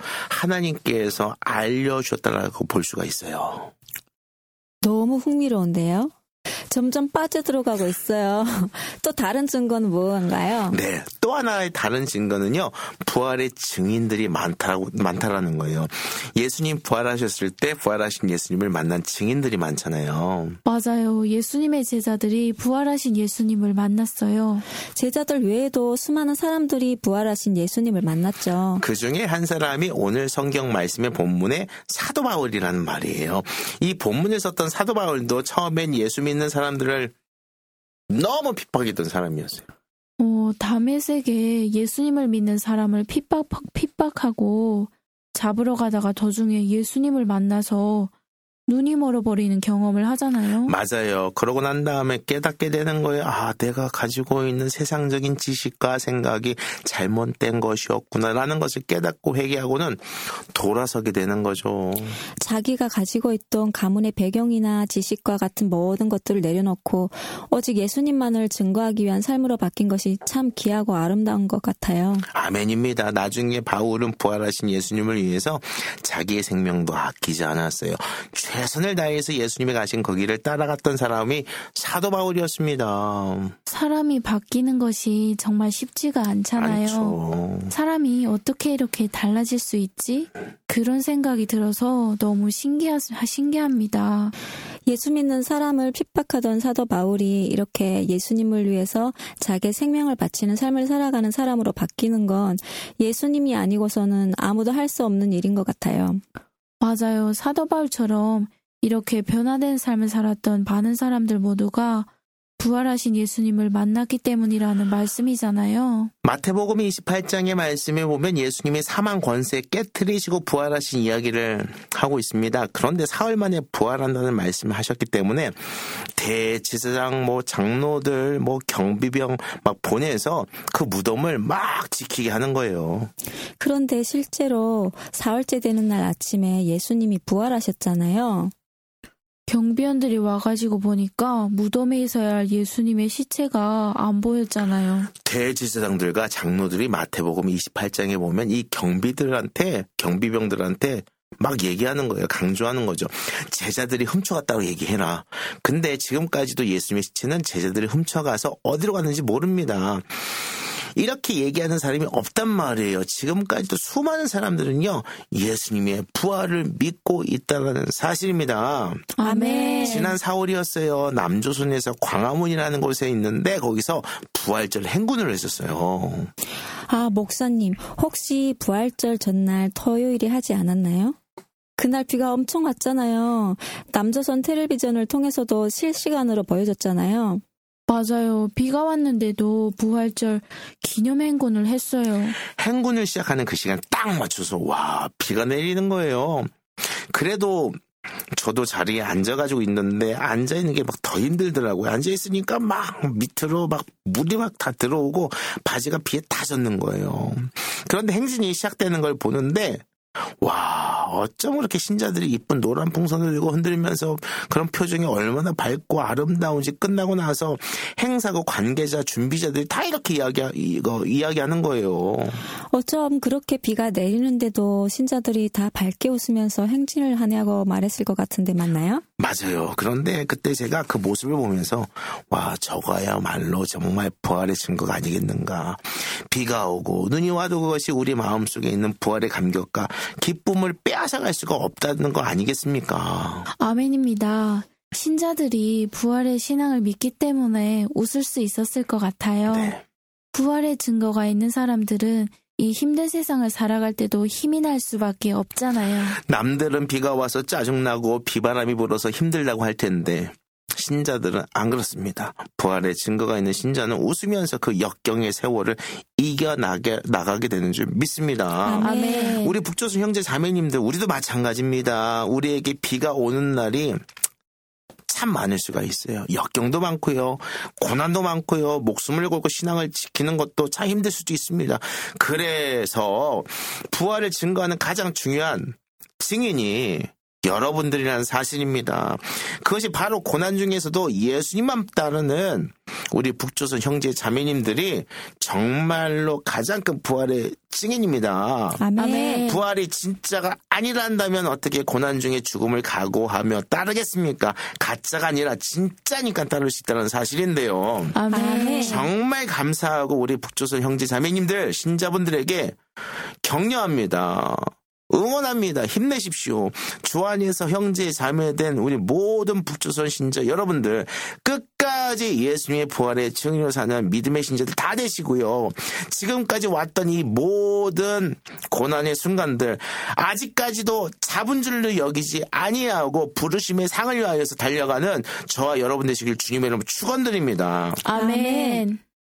하나님께서 알려주셨다라고 볼 수가 있어요. 너무 흥미로운데요? 점점 빠져들어가고 있어요. 또 다른 증거는 무언가요? 네, 또 하나의 다른 증거는요. 부활의 증인들이 많다라는 거예요. 예수님 부활하셨을 때 부활하신 예수님을 만난 증인들이 많잖아요. 맞아요. 예수님의 제자들이 부활하신 예수님을 만났어요. 제자들 외에도 수많은 사람들이 부활하신 예수님을 만났죠. 그 중에 한 사람이 오늘 성경 말씀의 본문의 사도 바울이라는 말이에요. 이 본문을 썼던 사도 바울도 처음엔 예수 믿는 사람들을 너무 핍박이던 사람이었어요. 다메섹에 예수님을 믿는 사람을 핍박하고 잡으러 가다가 도중에 예수님을 만나서 눈이 멀어버리는 경험을 하잖아요. 맞아요. 그러고 난 다음에 깨닫게 되는 거예요. 내가 가지고 있는 세상적인 지식과 생각이 잘못된 것이었구나라는 것을 깨닫고 회개하고는 돌아서게 되는 거죠. 자기가 가지고 있던 가문의 배경이나 지식과 같은 모든 것들을 내려놓고 오직 예수님만을 증거하기 위한 삶으로 바뀐 것이 참 귀하고 아름다운 것 같아요. 아멘입니다. 나중에 바울은 부활하신 예수님을 위해서 자기의 생명도 아끼지 않았어요. 최선을 다해서 예수님이 가신 그 길을 따라갔던 사람이 사도 바울이었습니다. 사람이 바뀌는 것이 정말 쉽지가 않잖아요. 않죠. 사람이 어떻게 이렇게 달라질 수 있지? 그런 생각이 들어서 너무 신기합니다. 예수 믿는 사람을 핍박하던 사도 바울이 이렇게 예수님을 위해서 자기의 생명을 바치는 삶을 살아가는 사람으로 바뀌는 건 예수님이 아니고서는 아무도 할 수 없는 일인 것 같아요. 맞아요. 사도 바울처럼 이렇게 변화된 삶을 살았던 많은 사람들 모두가 부활하신 예수님을 만났기 때문이라는 말씀이잖아요. 마태복음 28장의 말씀에 보면 예수님이 사망 권세 깨트리시고 부활하신 이야기를 하고 있습니다. 그런데 사흘 만에 부활한다는 말씀을 하셨기 때문에 대제사장, 장로들, 경비병 막 보내서 그 무덤을 막 지키게 하는 거예요. 그런데 실제로 사흘째 되는 날 아침에 예수님이 부활하셨잖아요. 경비원들이 와가지고 보니까 무덤에 있어야 할 예수님의 시체가 안 보였잖아요. 대제사장들과 장로들이 마태복음 28장에 보면 이 경비병들한테 막 얘기하는 거예요. 강조하는 거죠. 제자들이 훔쳐갔다고 얘기해라. 근데 지금까지도 예수님의 시체는 제자들이 훔쳐가서 어디로 갔는지 모릅니다. 이렇게 얘기하는 사람이 없단 말이에요. 지금까지도 수많은 사람들은요, 예수님의 부활을 믿고 있다는 사실입니다. 아멘. 지난 4월이었어요. 남조선에서 광화문이라는 곳에 있는데 거기서 부활절 행군을 했었어요. 목사님, 혹시 부활절 전날 토요일에 하지 않았나요? 그날 비가 엄청 왔잖아요. 남조선 텔레비전을 통해서도 실시간으로 보여줬잖아요. 맞아요. 비가 왔는데도 부활절 기념 행군을 했어요. 행군을 시작하는 그 시간 딱 맞춰서 비가 내리는 거예요. 그래도 저도 자리에 앉아가지고 있는데 앉아있는 게 막 더 힘들더라고요. 앉아있으니까 막 밑으로 막 물이 막 다 들어오고 바지가 비에 다 젖는 거예요. 그런데 행진이 시작되는 걸 보는데 어쩜 그렇게 신자들이 이쁜 노란 풍선을 들고 흔들면서 그런 표정이 얼마나 밝고 아름다운지 끝나고 나서 행사고 관계자, 준비자들이 다 이렇게 이야기하는 거예요. 어쩜 그렇게 비가 내리는데도 신자들이 다 밝게 웃으면서 행진을 하냐고 말했을 것 같은데 맞나요? 맞아요. 그런데 그때 제가 그 모습을 보면서 저거야말로 정말 부활의 증거가 아니겠는가. 비가 오고 눈이 와도 그것이 우리 마음속에 있는 부활의 감격과 기쁨을 빼앗아갈 수가 없다는 거 아니겠습니까? 아멘입니다. 신자들이 부활의 신앙을 믿기 때문에 웃을 수 있었을 것 같아요. 네. 부활의 증거가 있는 사람들은 이 힘든 세상을 살아갈 때도 힘이 날 수밖에 없잖아요. 남들은 비가 와서 짜증나고 비바람이 불어서 힘들다고 할 텐데 신자들은 안 그렇습니다. 부활의 증거가 있는 신자는 웃으면서 그 역경의 세월을 나가게 되는 줄 믿습니다. 아멘. 우리 북조선 형제 자매님들, 우리도 마찬가지입니다. 우리에게 비가 오는 날이 참 많을 수가 있어요. 역경도 많고요. 고난도 많고요. 목숨을 걸고 신앙을 지키는 것도 참 힘들 수도 있습니다. 그래서 부활을 증거하는 가장 중요한 증인이 여러분들이라는 사실입니다. 그것이 바로 고난 중에서도 예수님만 따르는 우리 북조선 형제 자매님들이 정말로 가장 큰 부활의 증인입니다. 아멘. 부활이 진짜가 아니란다면 어떻게 고난 중에 죽음을 각오하며 따르겠습니까? 가짜가 아니라 진짜니까 따를 수 있다는 사실인데요. 아멘. 정말 감사하고 우리 북조선 형제 자매님들, 신자분들에게 격려합니다. 응원합니다. 힘내십시오. 주 안에서 형제 자매된 우리 모든 북조선 신자 여러분들 끝까지 예수님의 부활의 증인으로 사는 믿음의 신자들 다 되시고요. 지금까지 왔던 이 모든 고난의 순간들 아직까지도 잡은 줄로 여기지 아니하고 부르심의 상을 위하여서 달려가는 저와 여러분 되시길 주님의 이름으로 축원드립니다. 아멘.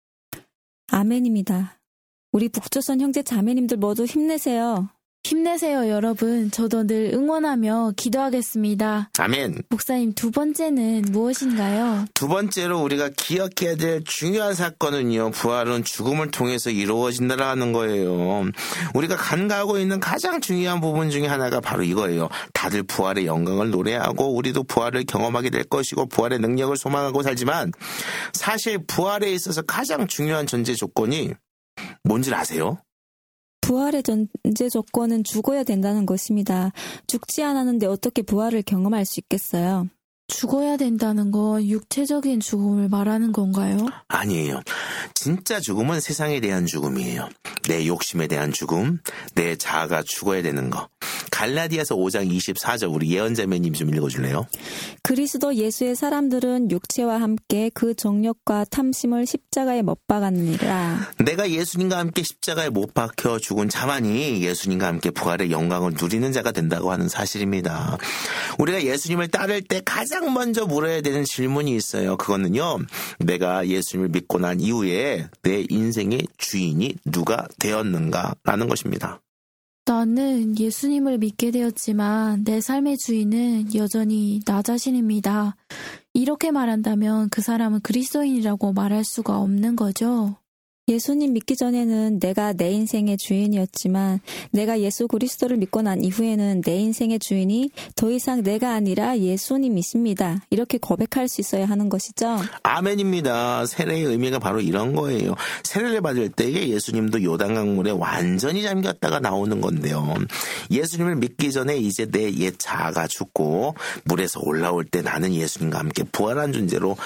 아멘입니다. 우리 북조선 형제 자매님들 모두 힘내세요. 힘내세요, 여러분. 저도 늘 응원하며 기도하겠습니다. 아멘. 목사님, 두 번째는 무엇인가요? 두 번째로 우리가 기억해야 될 중요한 사건은요, 부활은 죽음을 통해서 이루어진다라는 거예요. 우리가 간과하고 있는 가장 중요한 부분 중에 하나가 바로 이거예요. 다들 부활의 영광을 노래하고 우리도 부활을 경험하게 될 것이고 부활의 능력을 소망하고 살지만 사실 부활에 있어서 가장 중요한 전제 조건이 뭔지 아세요? 부활의 전제 조건은 죽어야 된다는 것입니다. 죽지 않았는데 어떻게 부활을 경험할 수 있겠어요? 죽어야 된다는 건 육체적인 죽음을 말하는 건가요? 아니에요. 진짜 죽음은 세상에 대한 죽음이에요. 내 욕심에 대한 죽음, 내 자아가 죽어야 되는 거. 갈라디아서 5장 24절 우리 예언자매님 좀 읽어줄래요? 그리스도 예수의 사람들은 육체와 함께 그 정욕과 탐심을 십자가에 못 박았느니라. 내가 예수님과 함께 십자가에 못 박혀 죽은 자만이 예수님과 함께 부활의 영광을 누리는 자가 된다고 하는 사실입니다. 우리가 예수님을 따를 때 가장 먼저 물어야 되는 질문이 있어요. 그거는요, 내가 예수님을 믿고 난 이후에 내 인생의 주인이 누가 되었는가라는 것입니다. 나는 예수님을 믿게 되었지만 내 삶의 주인은 여전히 나 자신입니다. 이렇게 말한다면 그 사람은 그리스도인이라고 말할 수가 없는 거죠. 예수님 믿기 전에는 내가 내 인생의 주인이었지만 내가 예수 그리스도를 믿고 난 이후에는 내 인생의 주인이 더 이상 내가 아니라 예수님이십니다. 이렇게 고백할 수 있어야 하는 것이죠. 아멘입니다. 세례의 의미가 바로 이런 거예요. 세례를 받을 때에 예수님도 요단강물에 완전히 잠겼다가 나오는 건데요. 예수님을 믿기 전에 이제 내 옛 자아가 죽고 물에서 올라올 때 나는 예수님과 함께 부활한 존재로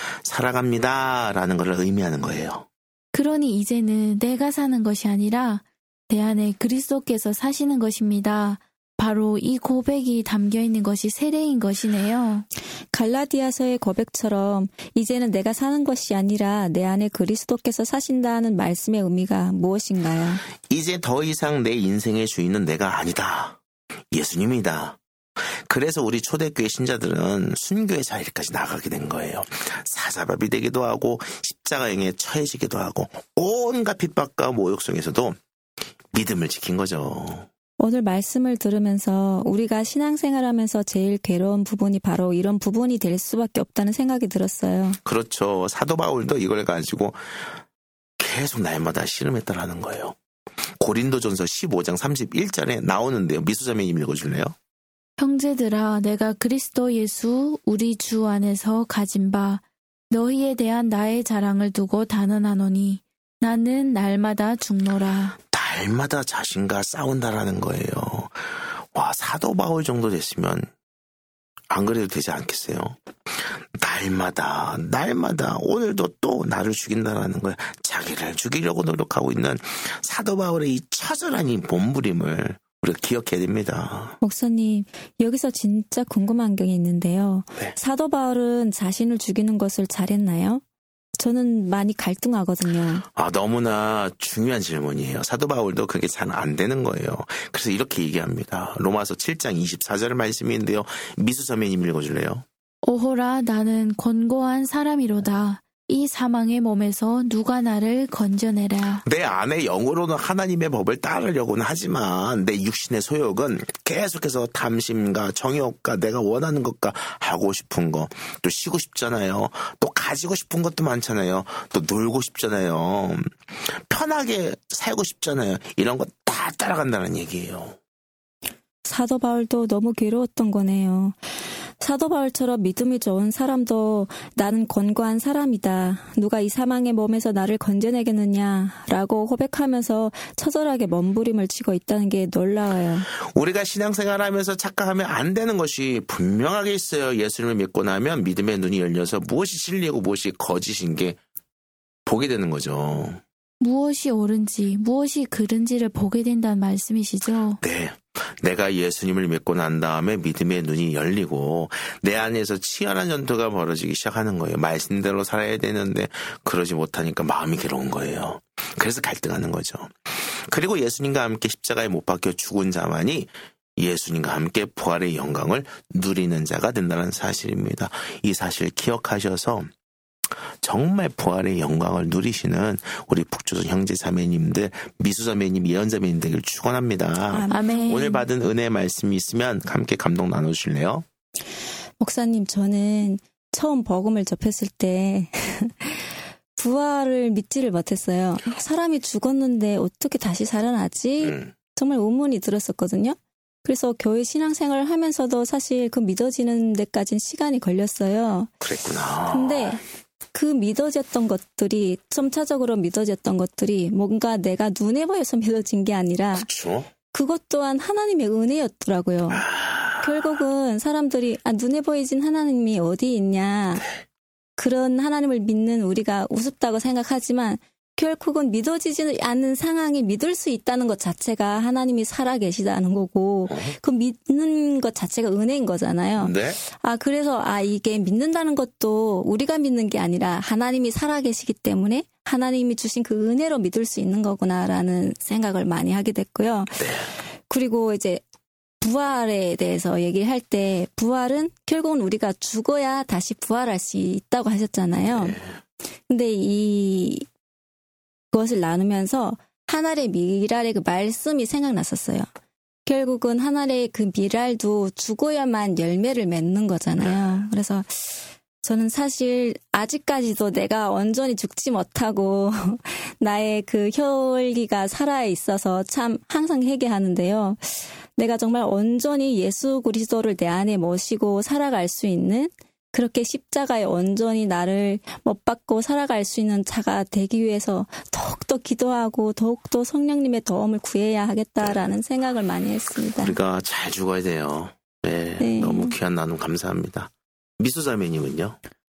살아갑니다라는 것을 의미하는 거예요. 그러니 이제는 내가 사는 것이 아니라 내 안에 그리스도께서 사시는 것입니다. 바로 이 고백이 담겨있는 것이 세례인 것이네요. 갈라디아서의 고백처럼 이제는 내가 사는 것이 아니라 내 안에 그리스도께서 사신다는 말씀의 의미가 무엇인가요? 이제 더 이상 내 인생의 주인은 내가 아니다. 예수님이다. 그래서 우리 초대교회 신자들은 순교의 자리까지 나가게 된 거예요. 사자밥이 되기도 하고 십자가형에 처해지기도 하고 온갖 핍박과 모욕 속에서도 믿음을 지킨 거죠. 오늘 말씀을 들으면서 우리가 신앙생활하면서 제일 괴로운 부분이 바로 이런 부분이 될 수밖에 없다는 생각이 들었어요. 그렇죠. 사도 바울도 이걸 가지고 계속 날마다 씨름했다라는 거예요. 고린도전서 15장 31절에 나오는데요. 미수자매님 읽어줄래요? 형제들아, 내가 그리스도 예수 우리 주 안에서 가진 바 너희에 대한 나의 자랑을 두고 단언하노니 나는 날마다 죽노라. 날마다 자신과 싸운다라는 거예요. 와, 사도 바울 정도 됐으면 안 그래도 되지 않겠어요? 날마다 오늘도 또 나를 죽인다라는 거예요. 자기를 죽이려고 노력하고 있는 사도 바울의 이 처절한 이 몸부림을 우리가 기억해야 됩니다. 목사님, 여기서 진짜 궁금한 게 있는데요. 네. 사도 바울은 자신을 죽이는 것을 잘했나요? 저는 많이 갈등하거든요. 너무나 중요한 질문이에요. 사도 바울도 그게 잘 안 되는 거예요. 그래서 이렇게 얘기합니다. 로마서 7장 24절 말씀인데요. 미수자매님 읽어줄래요? 오호라, 나는 권고한 사람이로다. 이 사망의 몸에서 누가 나를 건져내라. 내 안에 영으로는 하나님의 법을 따르려고는 하지만 내 육신의 소욕은 계속해서 탐심과 정욕과 내가 원하는 것과 하고 싶은 거, 또 쉬고 싶잖아요. 또 가지고 싶은 것도 많잖아요. 또 놀고 싶잖아요. 편하게 살고 싶잖아요. 이런 거 다 따라간다는 얘기예요. 사도 바울도 너무 괴로웠던 거네요. 사도 바울처럼 믿음이 좋은 사람도 나는 권고한 사람이다. 누가 이 사망의 몸에서 나를 건져내겠느냐라고 고백하면서 처절하게 몸부림을 치고 있다는 게 놀라워요. 우리가 신앙생활하면서 착각하면 안 되는 것이 분명하게 있어요. 예수님을 믿고 나면 믿음의 눈이 열려서 무엇이 진리고 무엇이 거짓인 게 보게 되는 거죠. 무엇이 옳은지 무엇이 그른지를 보게 된다는 말씀이시죠? 네. 내가 예수님을 믿고 난 다음에 믿음의 눈이 열리고 내 안에서 치열한 전투가 벌어지기 시작하는 거예요. 말씀대로 살아야 되는데 그러지 못하니까 마음이 괴로운 거예요. 그래서 갈등하는 거죠. 그리고 예수님과 함께 십자가에 못 박혀 죽은 자만이 예수님과 함께 부활의 영광을 누리는 자가 된다는 사실입니다. 이 사실 기억하셔서 정말 부활의 영광을 누리시는 우리 북조선 형제 자매님들, 미수 자매님, 예언 자매님 되길 축원합니다. 아멘. 오늘 받은 은혜의 말씀이 있으면 함께 감동 나누실래요? 목사님, 저는 처음 복음을 접했을 때 부활을 믿지를 못했어요. 사람이 죽었는데 어떻게 다시 살아나지? 정말 의문이 들었었거든요. 그래서 교회 신앙생활을 하면서도 사실 그 믿어지는 데까지는 시간이 걸렸어요. 그랬구나. 근데 그 믿어졌던 것들이, 점차적으로 믿어졌던 것들이 뭔가 내가 눈에 보여서 믿어진 게 아니라 그렇죠. 그것 또한 하나님의 은혜였더라고요. 결국은 사람들이 눈에 보이진 하나님이 어디 있냐, 그런 하나님을 믿는 우리가 우습다고 생각하지만 결국은 믿어지지 않는 상황이 믿을 수 있다는 것 자체가 하나님이 살아계시다는 거고, 그 믿는 것 자체가 은혜인 거잖아요. 네. 그래서 이게 믿는다는 것도 우리가 믿는 게 아니라 하나님이 살아계시기 때문에 하나님이 주신 그 은혜로 믿을 수 있는 거구나라는 생각을 많이 하게 됐고요. 네. 그리고 이제 부활에 대해서 얘기할 때, 부활은 결국은 우리가 죽어야 다시 부활할 수 있다고 하셨잖아요. 네. 근데 그것을 나누면서 하늘의 미랄의 그 말씀이 생각났었어요. 결국은 하늘의 그 미랄도 죽어야만 열매를 맺는 거잖아요. 그래서 저는 사실 아직까지도 내가 온전히 죽지 못하고 나의 그 혈기가 살아있어서 참 항상 회개하는데요. 내가 정말 온전히 예수 그리스도를 내 안에 모시고 살아갈 수 있는, 그렇게 십자가에 온전히 나를 못 박고 살아갈 수 있는 자가 되기 위해서 더욱더 기도하고 더욱더 성령님의 도움을 구해야 하겠다라는 생각을 많이 했습니다. 우리가 잘 죽어야 돼요. 네, 네. 너무 귀한 나눔 감사합니다. 미수자매님은요?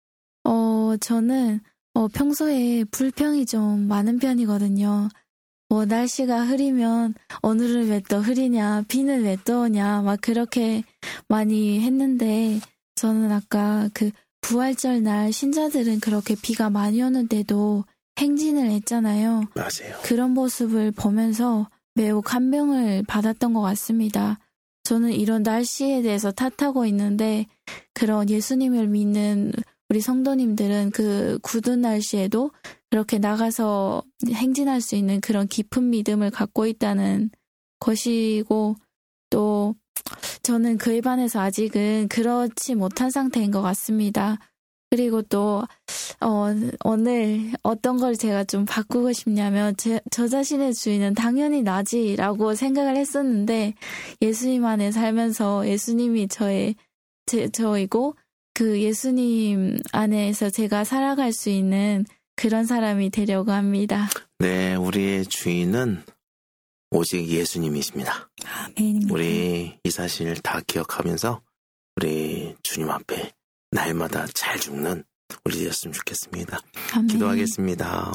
저는 평소에 불평이 좀 많은 편이거든요. 날씨가 흐리면 오늘은 왜 또 흐리냐, 비는 왜 또 오냐, 막 그렇게 많이 했는데, 저는 아까 그 부활절 날 신자들은 그렇게 비가 많이 오는데도 행진을 했잖아요. 맞아요. 그런 모습을 보면서 매우 감명을 받았던 것 같습니다. 저는 이런 날씨에 대해서 탓하고 있는데, 그런 예수님을 믿는 우리 성도님들은 그 굳은 날씨에도 그렇게 나가서 행진할 수 있는 그런 깊은 믿음을 갖고 있다는 것이고, 또 저는 그에 반해서 아직은 그렇지 못한 상태인 것 같습니다. 그리고 또 오늘 어떤 걸 제가 좀 바꾸고 싶냐면, 저 자신의 주인은 당연히 나지라고 생각을 했었는데, 예수님 안에 살면서 예수님이 저이고 그 예수님 안에서 제가 살아갈 수 있는 그런 사람이 되려고 합니다. 네, 우리의 주인은 오직 예수님이십니다. 아멘. 우리 이 사실 다 기억하면서 우리 주님 앞에 날마다 잘 죽는 우리 되었으면 좋겠습니다. 아멘. 기도하겠습니다.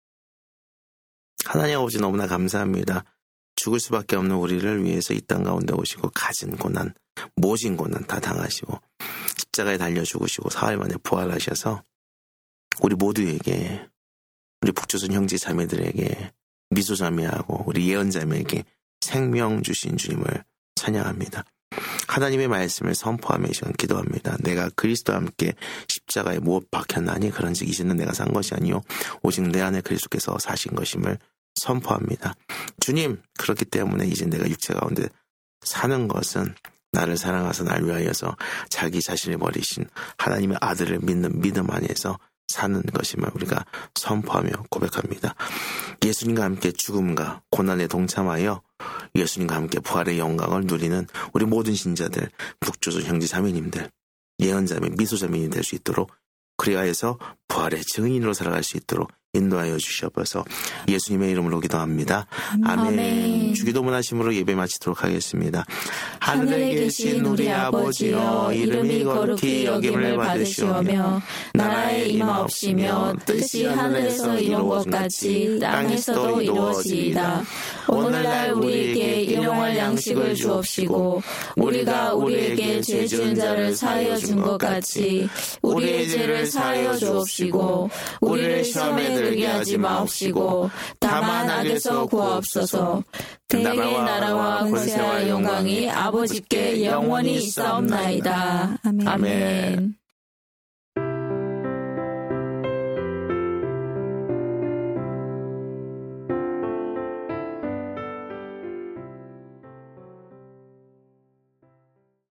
하나님 아버지, 너무나 감사합니다. 죽을 수밖에 없는 우리를 위해서 이 땅 가운데 오시고 가진 고난, 모진 고난 다 당하시고 십자가에 달려 죽으시고 사흘 만에 부활하셔서 우리 모두에게, 우리 북조선 형제 자매들에게, 미소 자매하고 우리 예언 자매에게 생명 주신 주님을 찬양합니다. 하나님의 말씀을 선포하며 이 시간 기도합니다. 내가 그리스도와 함께 십자가에 못 박혔나니 그런즉 이제는 내가 산 것이 아니요 오직 내 안에 그리스도께서 사신 것임을 선포합니다. 주님, 그렇기 때문에 이제 내가 육체 가운데 사는 것은 나를 사랑하사 날 위하여서 자기 자신을 버리신 하나님의 아들을 믿는 믿음 안에서 사는 것임을 우리가 선포하며 고백합니다. 예수님과 함께 죽음과 고난에 동참하여 예수님과 함께 부활의 영광을 누리는 우리 모든 신자들, 북조선 형제 자매님들, 예언자매, 미소자매님 될 수 있도록, 그리하여서 부활의 증인으로 살아갈 수 있도록 인도하여 주시옵소서. 예수님의 이름으로 기도합니다. 아멘. 주기도문 하심으로 예배 마치도록 하겠습니다. 하늘에 계신 우리 아버지여, 이름이 거룩히 여김을 받으시오며 나라의 임하옵시며 뜻이 하늘에서 이룬 것 같이 땅에서도 이루어지이다. 오늘날 우리에게 일용할 양식을 주옵시고 우리가 우리에게 죄 지은 자를 사하여 준 것 같이 우리의 죄를 사하여 주옵시고 우리를 시험에 들게 하지 마옵시고 다만 악에서 구하옵소서. 대개의 나라와 권세와 영광이 아버지께 영원히 있사옵나이다. 아멘.